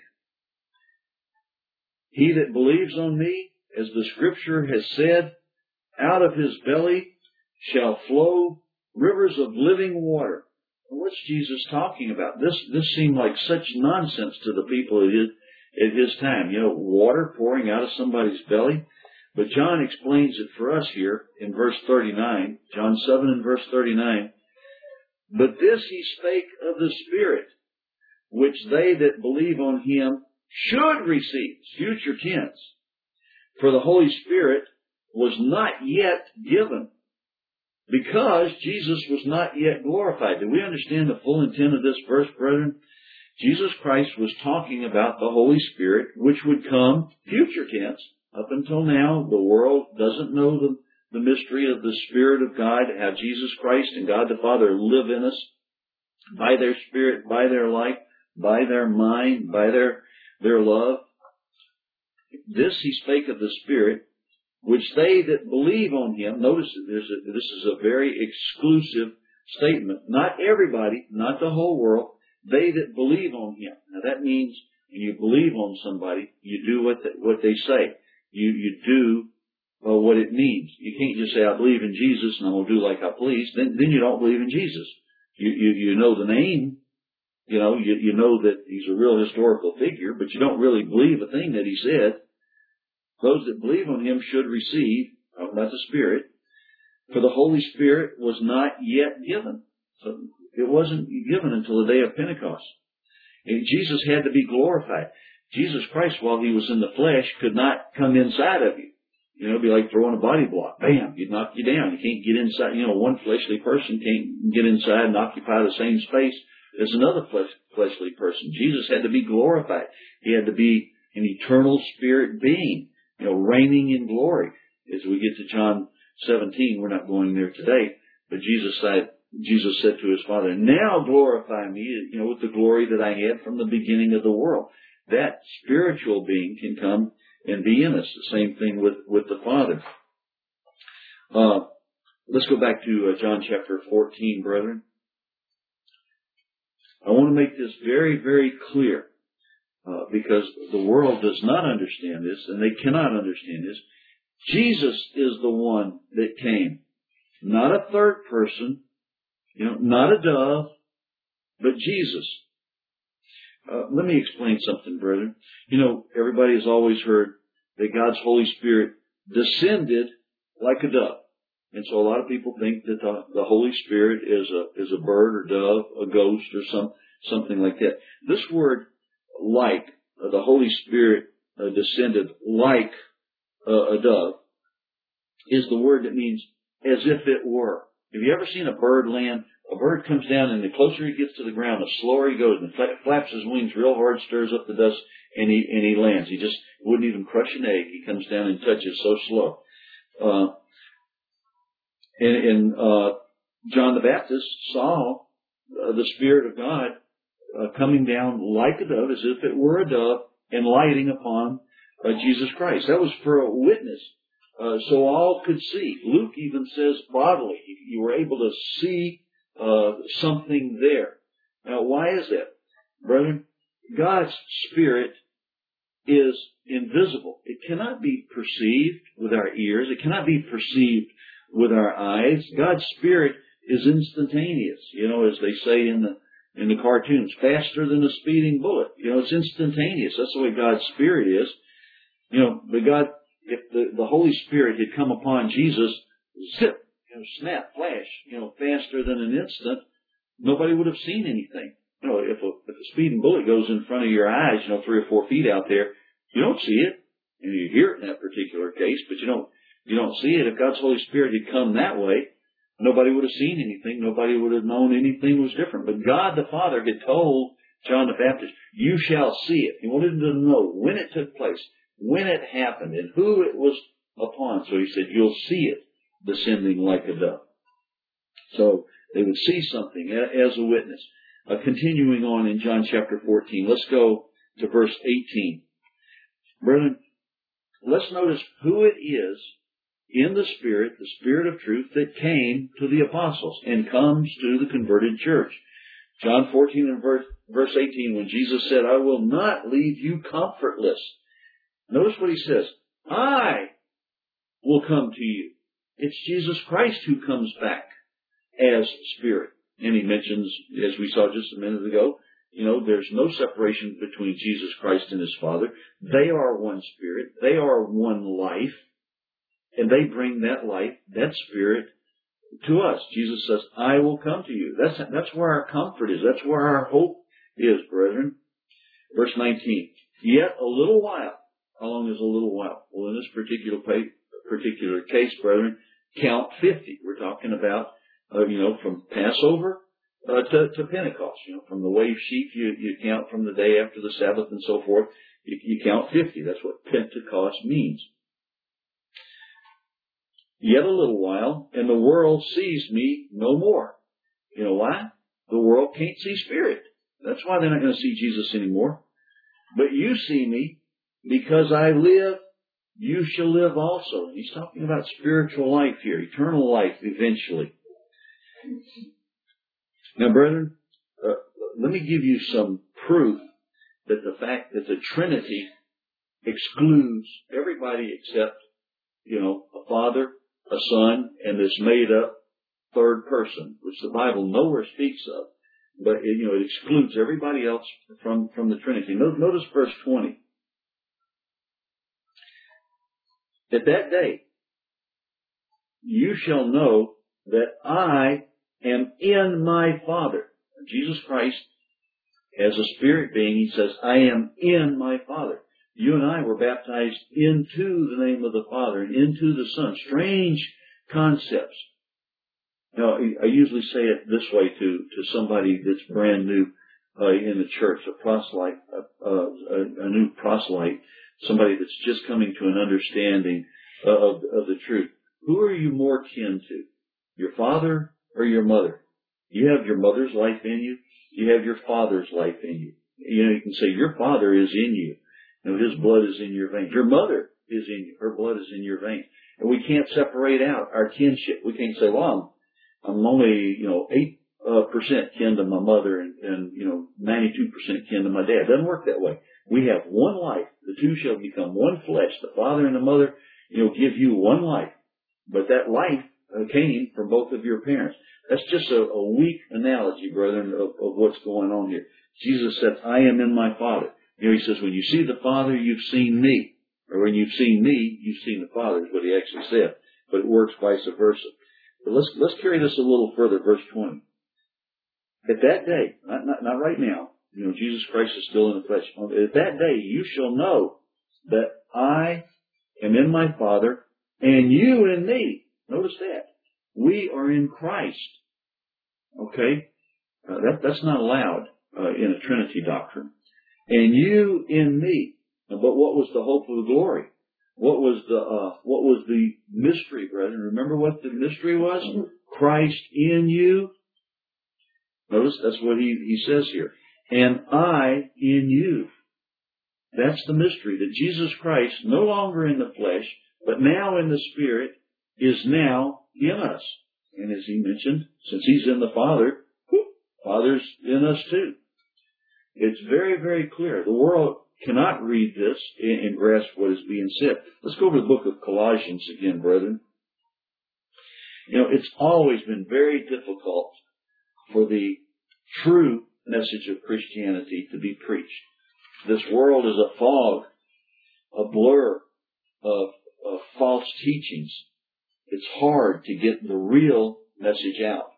He that believes on me, as the Scripture has said, out of his belly shall flow rivers of living water. What's Jesus talking about? This seemed like such nonsense to the people at his time. Water pouring out of somebody's belly. But John explains it for us here in verse 39. John 7 and verse 39. But this He spake of the Spirit, which they that believe on Him should receive. Future tense. For the Holy Spirit was not yet given, because Jesus was not yet glorified. Do we understand the full intent of this verse, brethren? Jesus Christ was talking about the Holy Spirit, which would come, future tense. Up until now, the world doesn't know the mystery of the Spirit of God, how Jesus Christ and God the Father live in us by their Spirit, by their life, by their mind, by their love. This He spake of the Spirit, which they that believe on Him, notice that this is a very exclusive statement. Not everybody, not the whole world, they that believe on Him. Now that means when you believe on somebody, you do what they say. You do what it means. You can't just say, I believe in Jesus and I'm going to do like I please. Then you don't believe in Jesus. You know the name. You know that He's a real historical figure, but you don't really believe a thing that He said. Those that believe on Him should receive, about the Spirit, for the Holy Spirit was not yet given. So it wasn't given until the day of Pentecost. And Jesus had to be glorified. Jesus Christ, while He was in the flesh, could not come inside of you. It'd be like throwing a body block. Bam, He'd knock you down. You can't get inside. One fleshly person can't get inside and occupy the same space as another fleshly person. Jesus had to be glorified. He had to be an eternal spirit being, reigning in glory. As we get to John 17, we're not going there today, but Jesus said to his Father, now glorify me, with the glory that I had from the beginning of the world. That spiritual being can come and be in us. The same thing with the Father. Let's go back to John chapter 14, brethren. I want to make this very, very clear, because the world does not understand this, and they cannot understand this. Jesus is the one that came. Not a third person, not a dove, but Jesus. Let me explain something, brethren. Everybody has always heard that God's Holy Spirit descended like a dove. And so a lot of people think that the Holy Spirit is a bird or dove, a ghost or something like that. This word, like, the Holy Spirit descended like a dove, is the word that means as if it were. Have you ever seen a bird land? A bird comes down, and the closer he gets to the ground, the slower he goes, and flaps his wings real hard, stirs up the dust, and he lands. He just wouldn't even crush an egg. He comes down and touches so slow. And John the Baptist saw the Spirit of God coming down like a dove, as if it were a dove, and lighting upon Jesus Christ. That was for a witness, so all could see. Luke even says bodily. You were able to see something there. Now, why is that? Brethren, God's Spirit is invisible. It cannot be perceived with our ears. It cannot be perceived with our eyes. God's Spirit is instantaneous. As they say in the cartoons, faster than a speeding bullet. It's instantaneous. That's the way God's Spirit is. But God, if the Holy Spirit had come upon Jesus, zip, snap, flash, faster than an instant, nobody would have seen anything. If a speeding bullet goes in front of your eyes, 3 or 4 feet out there, you don't see it. And you hear it in that particular case, but you don't see it. If God's Holy Spirit had come that way, nobody would have seen anything. Nobody would have known anything was different. But God the Father had told John the Baptist, you shall see it. He wanted him to know when it took place, when it happened, and who it was upon. So he said, you'll see it descending like a dove. So they would see something as a witness. Continuing on in John chapter 14, let's go to verse 18. Brethren, let's notice who it is in the Spirit of truth, that came to the apostles and comes to the converted church. John 14 and verse 18, when Jesus said, I will not leave you comfortless. Notice what he says, I will come to you. It's Jesus Christ who comes back as Spirit. And he mentions, as we saw just a minute ago, there's no separation between Jesus Christ and his Father. They are one Spirit. They are one life. And they bring that life, that Spirit, to us. Jesus says, I will come to you. That's where our comfort is. That's where our hope is, brethren. Verse 19. Yet a little while. How long is a little while? Well, in this particular case, brethren, count 50. We're talking about, from Passover to Pentecost. From the wave sheaf, you count from the day after the Sabbath and so forth. You count 50. That's what Pentecost means. Yet a little while, and the world sees me no more. You know why? The world can't see Spirit. That's why they're not going to see Jesus anymore. But you see me, because I live, you shall live also. And he's talking about spiritual life here, eternal life eventually. Now, brethren, let me give you some proof that the fact that the Trinity excludes everybody except, a Father, a Son, and this made-up third person, which the Bible nowhere speaks of. But, it excludes everybody else from the Trinity. Notice verse 20. At that day, you shall know that I am in my Father. Jesus Christ, as a Spirit being, he says, I am in my Father. You and I were baptized into the name of the Father and into the Son. Strange concepts. I usually say it this way to somebody that's brand new in the church, a proselyte, a new proselyte, somebody that's just coming to an understanding of the truth. Who are you more kin to? Your father or your mother? You have your mother's life in you. You have your father's life in you. You can say your father is in you. His blood is in your veins. Your mother is in you. Her blood is in your veins. And we can't separate out our kinship. We can't say, well, I'm only, 8% kin to my mother and 92% kin to my dad. It doesn't work that way. We have one life. The two shall become one flesh. The father and the mother, give you one life. But that life came from both of your parents. That's just a weak analogy, brethren, of what's going on here. Jesus said, I am in my Father. He says, when you see the Father, you've seen me. Or when you've seen me, you've seen the Father, is what he actually said. But it works vice versa. But let's carry this a little further, verse 20. At that day, not right now, Jesus Christ is still in the flesh. At that day, you shall know that I am in my Father, and you in me. Notice that. We are in Christ. Okay? That's not allowed in a Trinity doctrine. And you in me. But what was the hope of the glory? What was the mystery, brethren? Remember what the mystery was? Christ in you. Notice that's what he says here. And I in you. That's the mystery, that Jesus Christ, no longer in the flesh, but now in the Spirit, is now in us. And as he mentioned, since he's in the Father, Father's in us too. It's very, very clear. The world cannot read this and grasp what is being said. Let's go over to the book of Colossians again, brethren. It's always been very difficult for the true message of Christianity to be preached. This world is a fog, a blur of false teachings. It's hard to get the real message out.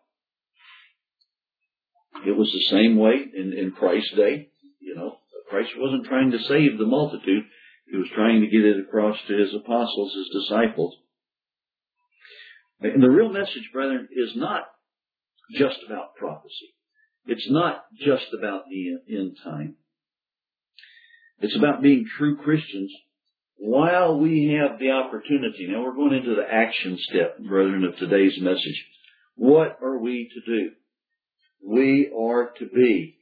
It was the same way in Christ's day. Christ wasn't trying to save the multitude. He was trying to get it across to his apostles, his disciples. And the real message, brethren, is not just about prophecy. It's not just about the end time. It's about being true Christians while we have the opportunity. Now we're going into the action step, brethren, of today's message. What are we to do? We are to be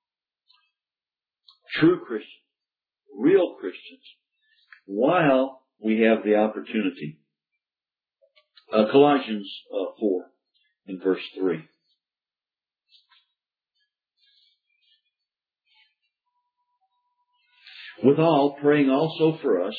true Christians, real Christians, while we have the opportunity. Colossians 4 in verse 3. Withal, praying also for us,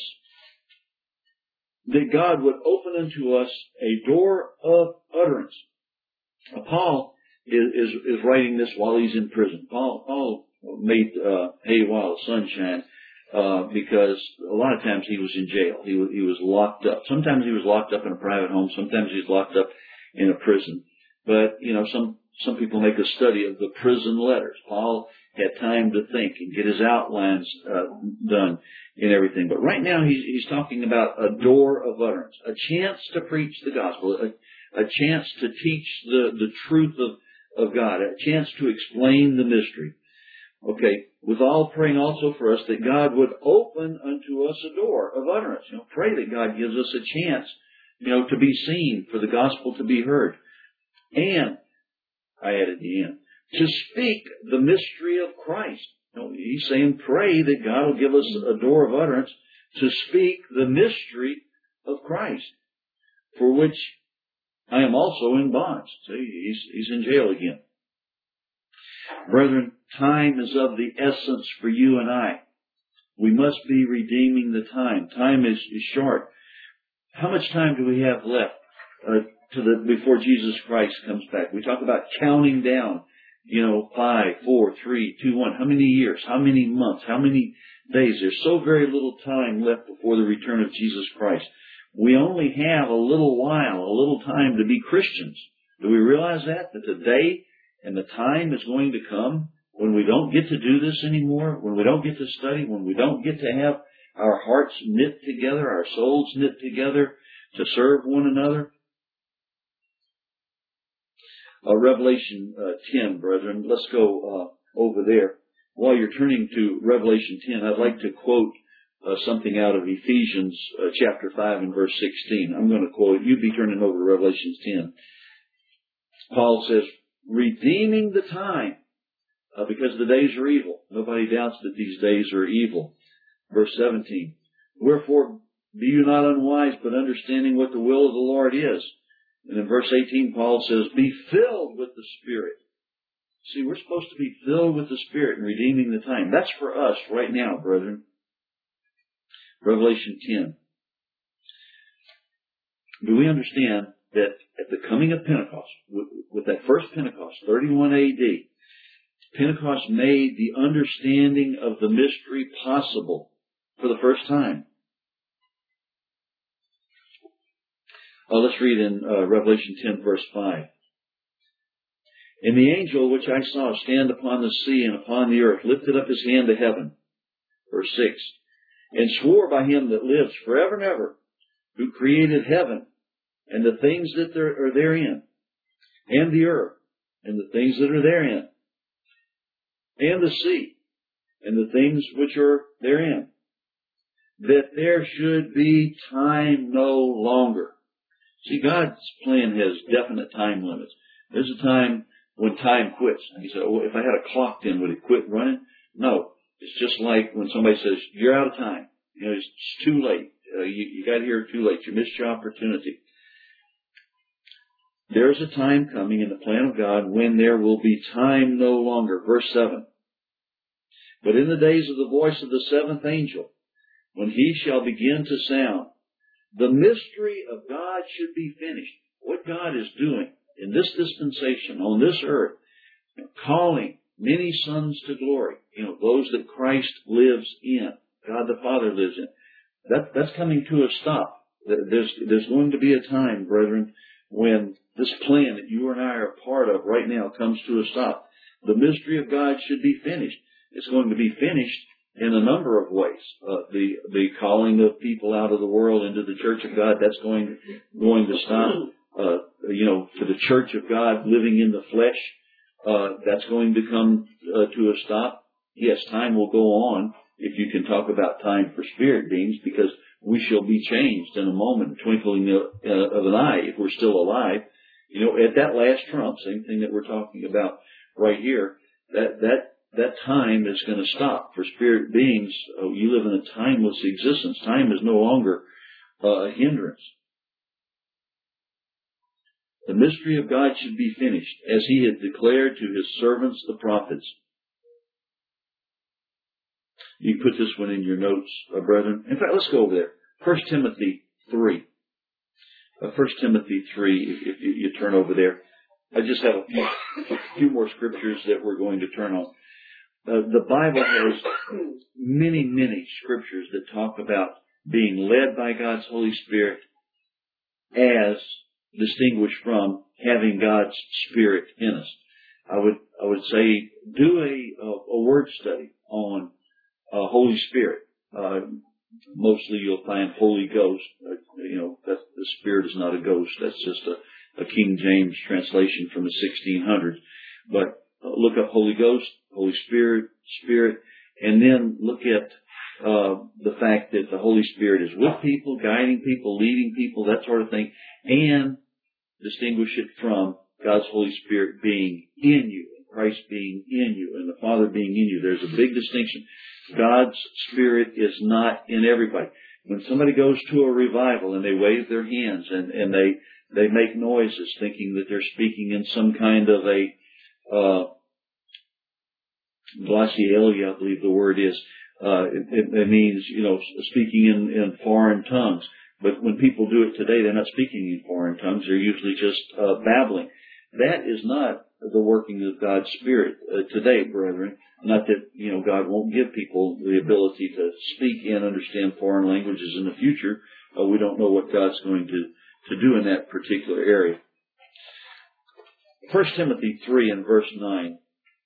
that God would open unto us a door of utterance. Paul is writing this while he's in prison. Paul made hay while the sun shine, because a lot of times he was in jail. He was locked up. Sometimes he was locked up in a private home. Sometimes he was locked up in a prison. But, some people make a study of the prison letters. Paul had time to think and get his outlines done and everything. But right now he's talking about a door of utterance, a chance to preach the gospel, a chance to teach the truth of God, a chance to explain the mystery. Okay, withal praying also for us that God would open unto us a door of utterance. Pray that God gives us a chance, to be seen, for the gospel to be heard. And, I added the end, to speak the mystery of Christ. He's saying pray that God will give us a door of utterance to speak the mystery of Christ, for which I am also in bonds. See, he's in jail again. Brethren, time is of the essence for you and I. We must be redeeming the time. Time is short. How much time do we have left before Jesus Christ comes back? We talk about counting down, 5, 4, 3, 2, 1. How many years? How many months? How many days? There's so very little time left before the return of Jesus Christ. We only have a little while, a little time to be Christians. Do we realize that? That the day and the time is going to come when we don't get to do this anymore, when we don't get to study, when we don't get to have our hearts knit together, our souls knit together to serve one another. Revelation 10, brethren. Let's go over there. While you're turning to Revelation 10, I'd like to quote something out of Ephesians chapter 5 and verse 16. I'm going to quote it. You'd be turning over to Revelation 10. Paul says, redeeming the time, because the days are evil. Nobody doubts that these days are evil. Verse 17. Wherefore, be you not unwise, but understanding what the will of the Lord is. And in verse 18, Paul says, be filled with the Spirit. See, we're supposed to be filled with the Spirit and redeeming the time. That's for us right now, brethren. Revelation 10. Do we understand that at the coming of Pentecost, with that first Pentecost, 31 A.D., Pentecost made the understanding of the mystery possible for the first time. Let's read in Revelation 10, verse 5. And the angel which I saw stand upon the sea and upon the earth lifted up his hand to heaven. Verse 6. And swore by him that lives forever and ever, who created heaven and the things that are therein, and the earth and the things that are therein, and the sea and the things which are therein, that there should be time no longer. See, God's plan has definite time limits. There's a time when time quits. And you say, well, if I had a clock then, would it quit running? No. It's just like when somebody says, you're out of time. You know, it's too late. You got here too late. You missed your opportunity. There's a time coming in the plan of God when there will be time no longer. Verse 7. But in the days of the voice of the seventh angel, when he shall begin to sound, the mystery of God should be finished. What God is doing in this dispensation on this earth, calling many sons to glory, those that Christ lives in, God the Father lives in. That's coming to a stop. There's going to be a time, brethren, when this plan that you and I are a part of right now comes to a stop. The mystery of God should be finished. It's going to be finished in a number of ways. The calling of people out of the world into the church of God, that's going to stop. To the church of God living in the flesh, that's going to come to a stop. Yes, time will go on, if you can talk about time for spirit beings, because we shall be changed in a moment, twinkling of an eye, if we're still alive. At that last trump, same thing that we're talking about right here, that time is going to stop for spirit beings. You live in a timeless existence. Time is no longer a hindrance. The mystery of God should be finished, as he had declared to his servants, the prophets. You can put this one in your notes, brethren. In fact, let's go over there. 1 Timothy 3. 1 Timothy 3, if you turn over there. I just have a few more scriptures that we're going to turn on. The Bible has many, many scriptures that talk about being led by God's Holy Spirit as distinguished from having God's Spirit in us. I would say do a word study on Holy Spirit. Mostly you'll find Holy Ghost. That the Spirit is not a ghost. That's just a King James translation from the 1600s. But look up Holy Ghost, Holy Spirit, and then look at the fact that the Holy Spirit is with people, guiding people, leading people, that sort of thing, and distinguish it from God's Holy Spirit being in you, Christ being in you, and the Father being in you. There's a big distinction. God's Spirit is not in everybody. When somebody goes to a revival and they wave their hands and they make noises thinking that they're speaking in some kind of a glossolalia, I believe the word is. It means, speaking in foreign tongues. But when people do it today, they're not speaking in foreign tongues. They're usually just babbling. That is not the working of God's Spirit today, brethren. Not that, God won't give people the ability to speak and understand foreign languages in the future. We don't know what God's going to do in that particular area. 1 Timothy 3 and verse 9.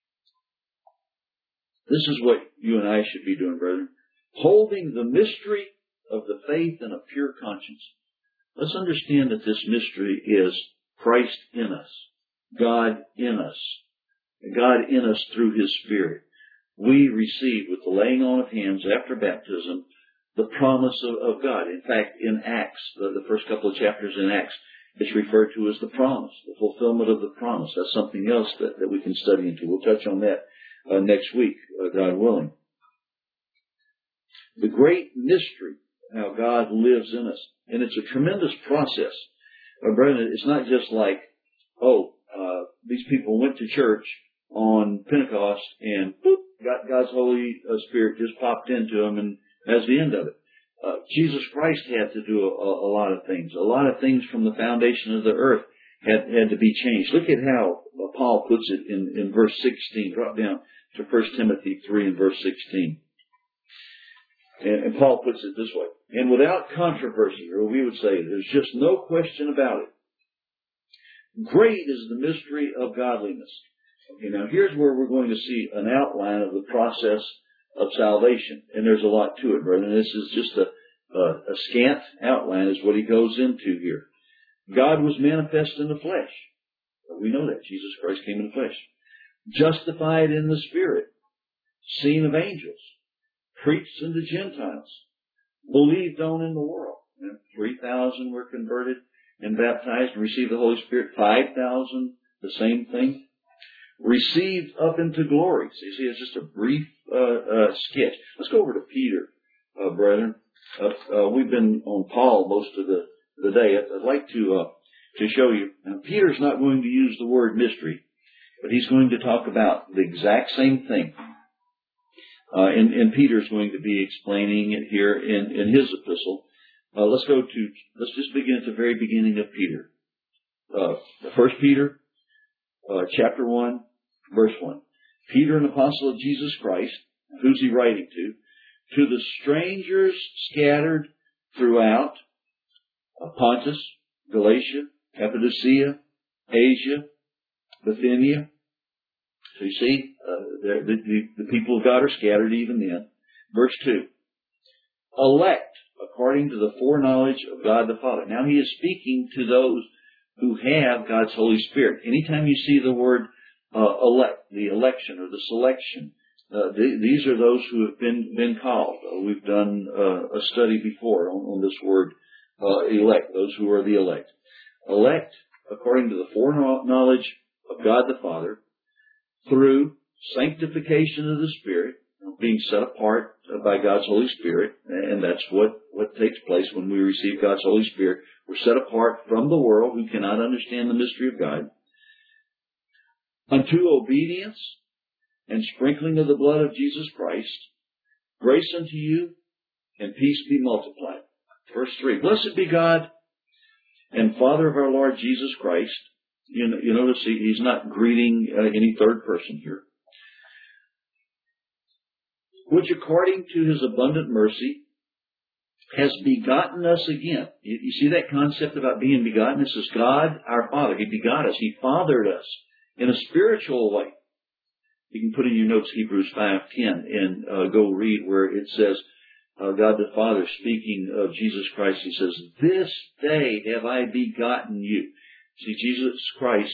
This is what you and I should be doing, brethren. Holding the mystery of the faith in a pure conscience. Let's understand that this mystery is Christ in us. God in us. God in us through His Spirit. We receive with the laying on of hands after baptism the promise of God. In fact, in Acts, the first couple of chapters in Acts, it's referred to as the promise, the fulfillment of the promise. That's something else that we can study into. We'll touch on that next week, God willing. The great mystery, how God lives in us. And it's a tremendous process. Brethren, it's not just like, these people went to church on Pentecost and God's Holy Spirit just popped into them, and that's the end of it. Jesus Christ had to do a lot of things. A lot of things from the foundation of the earth had to be changed. Look at how Paul puts it in verse 16. Drop down to 1 Timothy 3 and verse 16. And Paul puts it this way. And without controversy, or we would say, there's just no question about it. Great is the mystery of godliness. Okay, now here's where we're going to see an outline of the process of salvation. And there's a lot to it, brethren. This is just a scant outline is what he goes into here. God was manifest in the flesh. We know that. Jesus Christ came in the flesh. Justified in the Spirit. Seen of angels. Preached unto Gentiles. Believed on in the world. 3,000 were converted and baptized and received the Holy Spirit. 5,000, the same thing. Received up into glory. So you see, it's just a brief sketch. Let's go over to Peter, brethren. We've been on Paul most of the day. I'd like to show you. Now, Peter's not going to use the word mystery, but he's going to talk about the exact same thing. And Peter's going to be explaining it here in his epistle. Let's just begin at the very beginning of Peter. 1 Peter, chapter 1, verse 1. Peter, an apostle of Jesus Christ. Who's he writing to? To the strangers scattered throughout Pontus, Galatia, Cappadocia, Asia, Bithynia. So you see, the people of God are scattered even then. Verse 2. Elect according to the foreknowledge of God the Father. Now he is speaking to those who have God's Holy Spirit. Anytime you see the word elect, the election or the selection, these are those who have been called. We've done a study before on this word elect, those who are the elect. Elect according to the foreknowledge of God the Father through sanctification of the Spirit, being set apart by God's Holy Spirit, and that's what takes place when we receive God's Holy Spirit. We're set apart from the world who cannot understand the mystery of God, unto obedience and sprinkling of the blood of Jesus Christ, grace unto you and peace be multiplied. Verse 3, blessed be God and Father of our Lord Jesus Christ. You notice he's not greeting any third person here. Which according to His abundant mercy has begotten us again. You see that concept about being begotten? This is God our Father. He begot us. He fathered us in a spiritual way. You can put in your notes Hebrews 5:10 and go read where it says, God the Father speaking of Jesus Christ, He says, this day have I begotten you. See, Jesus Christ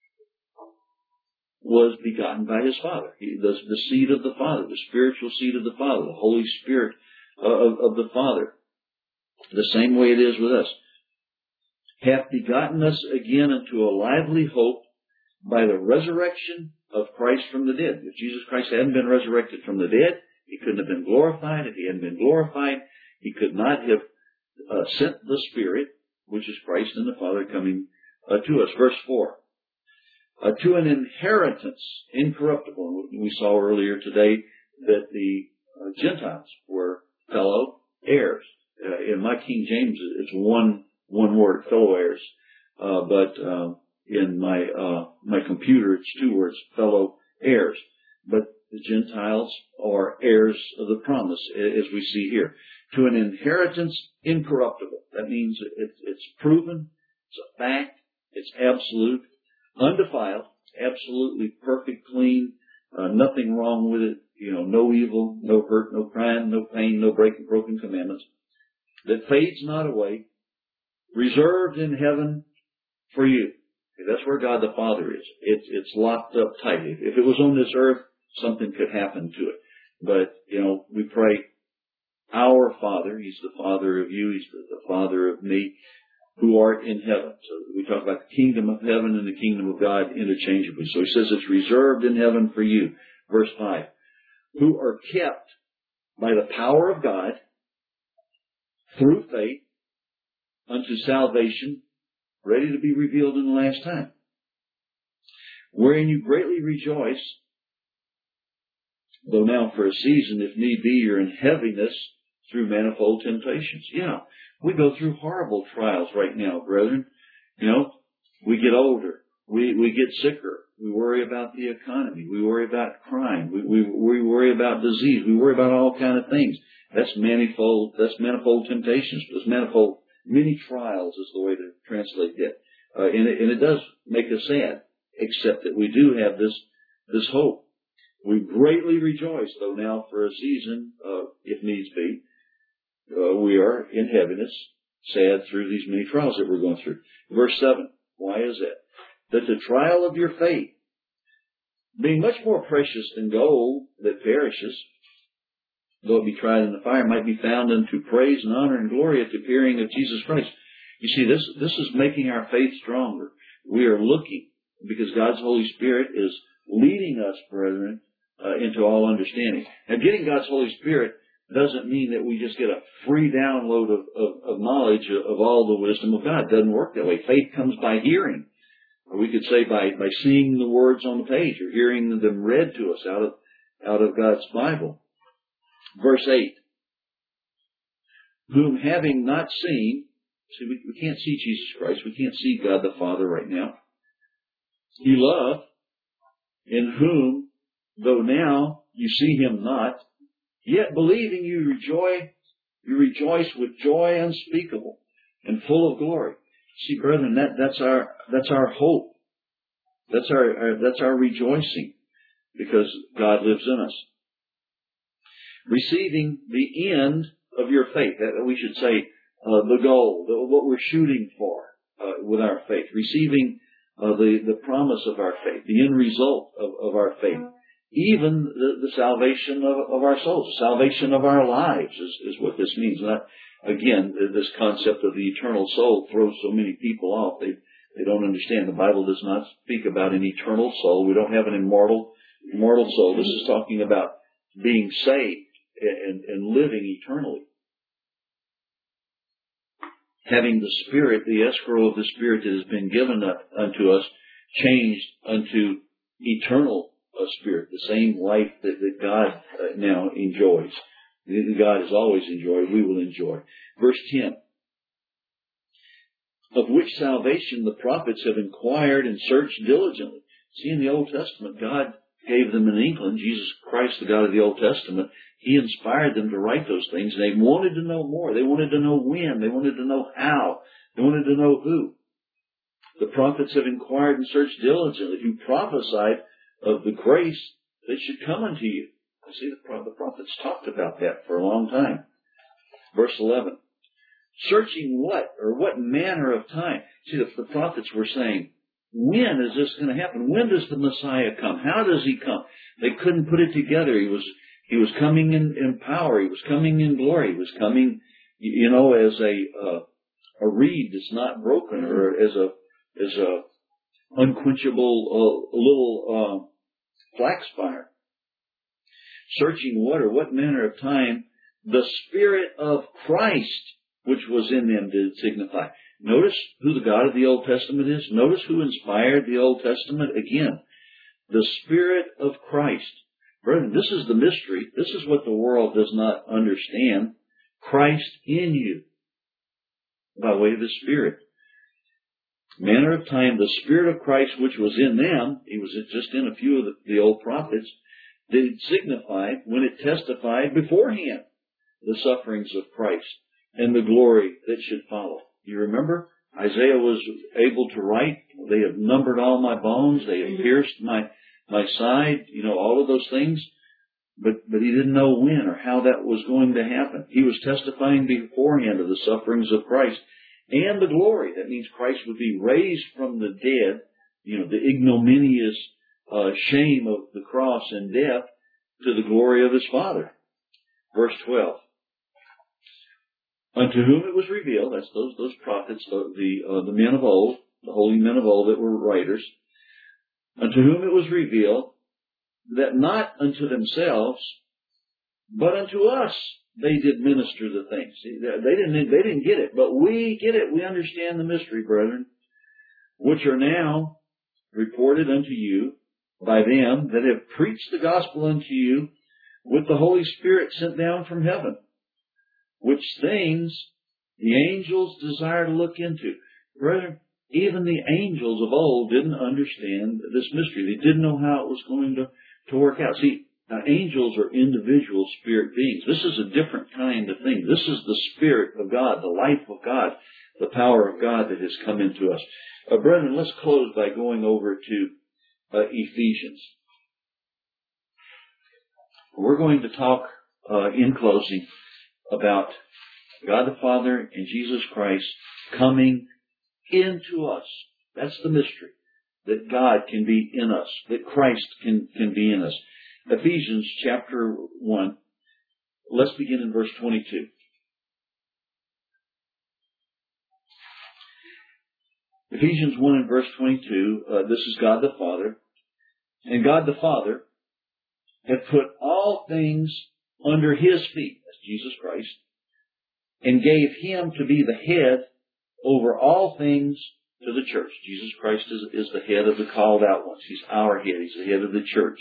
was begotten by His Father. The seed of the Father, the spiritual seed of the Father, the Holy Spirit of the Father. The same way it is with us. Hath begotten us again unto a lively hope by the resurrection of Christ from the dead. If Jesus Christ hadn't been resurrected from the dead, He couldn't have been glorified. If He hadn't been glorified, He could not have sent the Spirit, which is Christ and the Father, coming to us. Verse 4. To an inheritance incorruptible. We saw earlier today that the Gentiles were fellow heirs. In my King James, it's one word, fellow heirs. But in my computer, it's two words, fellow heirs. But the Gentiles are heirs of the promise, as we see here. To an inheritance incorruptible. That means it's proven, it's a fact, it's absolute, undefiled, absolutely perfect, clean, nothing wrong with it, no evil, no hurt, no crime, no pain, no breaking broken commandments, that fades not away, reserved in heaven for you. That's where God the Father is. It's locked up tight. If it was on this earth, something could happen to it. But, we pray, our Father, He's the Father of you, He's the Father of me, who art in heaven. So we talk about the kingdom of heaven and the kingdom of God interchangeably. So He says it's reserved in heaven for you. Verse 5, who are kept by the power of God through faith unto salvation, ready to be revealed in the last time, wherein you greatly rejoice, though now for a season, if need be, you're in heaviness through manifold temptations. Yeah, we go through horrible trials right now, brethren. We get older. We get sicker. We worry about the economy. We worry about crime. We worry about disease. We worry about all kind of things. That's manifold temptations. There's many trials is the way to translate that. And it does make us sad, except that we do have this hope. We greatly rejoice, though now for a season, if needs be, we are in heaviness, sad through these many trials that we're going through. Verse 7, why is that? That the trial of your faith, being much more precious than gold that perishes, though it be tried in the fire, might be found unto praise and honor and glory at the appearing of Jesus Christ. You see, this is making our faith stronger. We are looking, because God's Holy Spirit is leading us, brethren, into all understanding. Now, getting God's Holy Spirit doesn't mean that we just get a free download of knowledge of all the wisdom of God. It doesn't work that way. Faith comes by hearing. Or we could say by seeing the words on the page or hearing them read to us out of God's Bible. Verse 8. Whom having not seen, see, we can't see Jesus Christ. We can't see God the Father right now. He loved, in whom, though now you see Him not, yet believing you rejoice with joy unspeakable and full of glory. See, brethren, that's our hope. That's our rejoicing, because God lives in us. Receiving the end of your faith, that we should say the goal, what we're shooting for with our faith. Receiving the promise of our faith, the end result of our faith. Even the salvation of our souls, the salvation of our lives is what this means. Again, this concept of the eternal soul throws so many people off. They don't understand. The Bible does not speak about an eternal soul. We don't have an immortal soul. This is talking about being saved and living eternally. Having the Spirit, the escrow of the Spirit that has been given unto us, changed unto eternal Spirit, the same life that God now enjoys. God has always enjoyed, we will enjoy. Verse 10. Of which salvation the prophets have inquired and searched diligently. See, in the Old Testament, God gave them an inkling. Jesus Christ, the God of the Old Testament, He inspired them to write those things. They wanted to know more. They wanted to know when. They wanted to know how. They wanted to know who. The prophets have inquired and searched diligently, who prophesied of the grace that should come unto you. See, the prophets talked about that for a long time. Verse 11. Searching what manner of time? See, the prophets were saying, when is this going to happen? When does the Messiah come? How does He come? They couldn't put it together. He was coming in power. He was coming in glory. He was coming, as a reed that's not broken, or as a unquenchable little flax fire. Searching what manner of time the Spirit of Christ which was in them did signify. Notice who the God of the Old Testament is. Notice who inspired the Old Testament. Again, the Spirit of Christ. Brethren, this is the mystery. This is what the world does not understand. Christ in you by way of the Spirit. Manner of time, the Spirit of Christ which was in them, He was just in a few of the old prophets, did signify when it testified beforehand the sufferings of Christ and the glory that should follow. You remember? Isaiah was able to write, they have numbered all my bones, they have pierced my side, all of those things. But he didn't know when or how that was going to happen. He was testifying beforehand of the sufferings of Christ and the glory. That means Christ would be raised from the dead the ignominious shame of the cross and death to the glory of His Father. Verse 12. Unto whom it was revealed, that's those prophets, the men of old, the holy men of old that were writers, unto whom it was revealed that not unto themselves, but unto us they did minister the things. See, they didn't get it, but we get it. We understand the mystery, brethren, which are now reported unto you by them that have preached the gospel unto you with the Holy Spirit sent down from heaven, which things the angels desire to look into. Brethren, even the angels of old didn't understand this mystery. They didn't know how it was going to work out. See, now angels are individual spirit beings. This is a different kind of thing. This is the Spirit of God, the life of God, the power of God that has come into us. Brethren, let's close by going over to Ephesians. We're going to talk in closing about God the Father and Jesus Christ coming into us. That's the mystery. That God can be in us. That Christ can be in us. Ephesians chapter 1. Let's begin in verse 22. Ephesians 1 and verse 22. This is God the Father. And God the Father had put all things under His feet. That's Jesus Christ. And gave Him to be the head over all things to the church. Jesus Christ is the head of the called out ones. He's our head. He's the head of the church.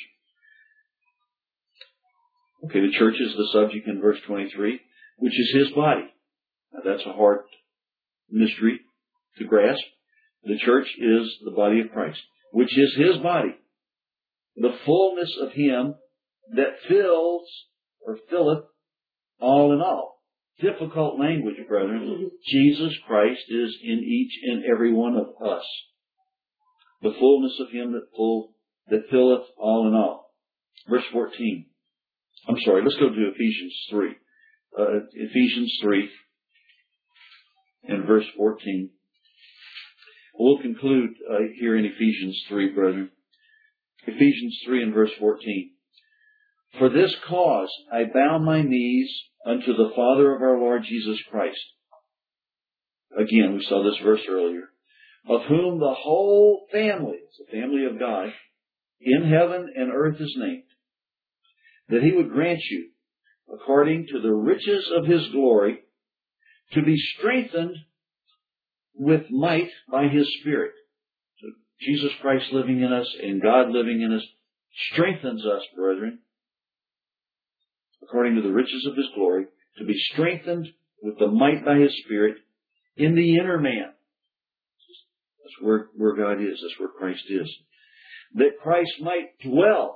Okay, the church is the subject in verse 23, which is His body. Now that's a hard mystery to grasp. The church is the body of Christ, which is His body. The fullness of Him that fills or filleth all in all. Difficult language, brethren. Jesus Christ is in each and every one of us. The fullness of Him that filleth all in all. Verse 14. I'm sorry, let's go to Ephesians 3. Ephesians 3 and verse 14. We'll conclude here in Ephesians 3, brethren. Ephesians 3 and verse 14. For this cause I bow my knees unto the Father of our Lord Jesus Christ. Again, we saw this verse earlier. Of whom the whole family, the family of God, in heaven and earth is named. That He would grant you, according to the riches of His glory, to be strengthened with might by His Spirit. So Jesus Christ living in us and God living in us strengthens us, brethren, according to the riches of His glory, to be strengthened with the might by His Spirit in the inner man. That's where God is. That's where Christ is. That Christ might dwell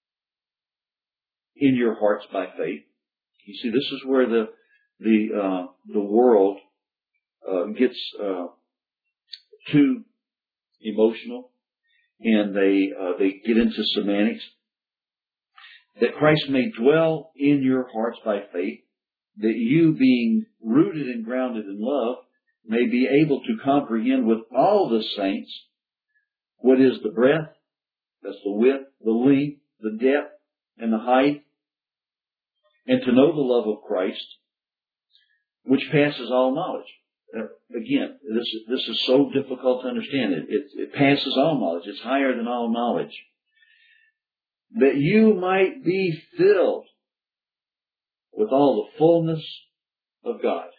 in your hearts by faith. You see, this is where the world gets too emotional, and they get into semantics. That Christ may dwell in your hearts by faith, that you, being rooted and grounded in love, may be able to comprehend with all the saints what is the breadth, that's the width, the length, the depth, and the height, and to know the love of Christ, which passes all knowledge. Again, this is so difficult to understand. It passes all knowledge. It's higher than all knowledge. That you might be filled with all the fullness of God.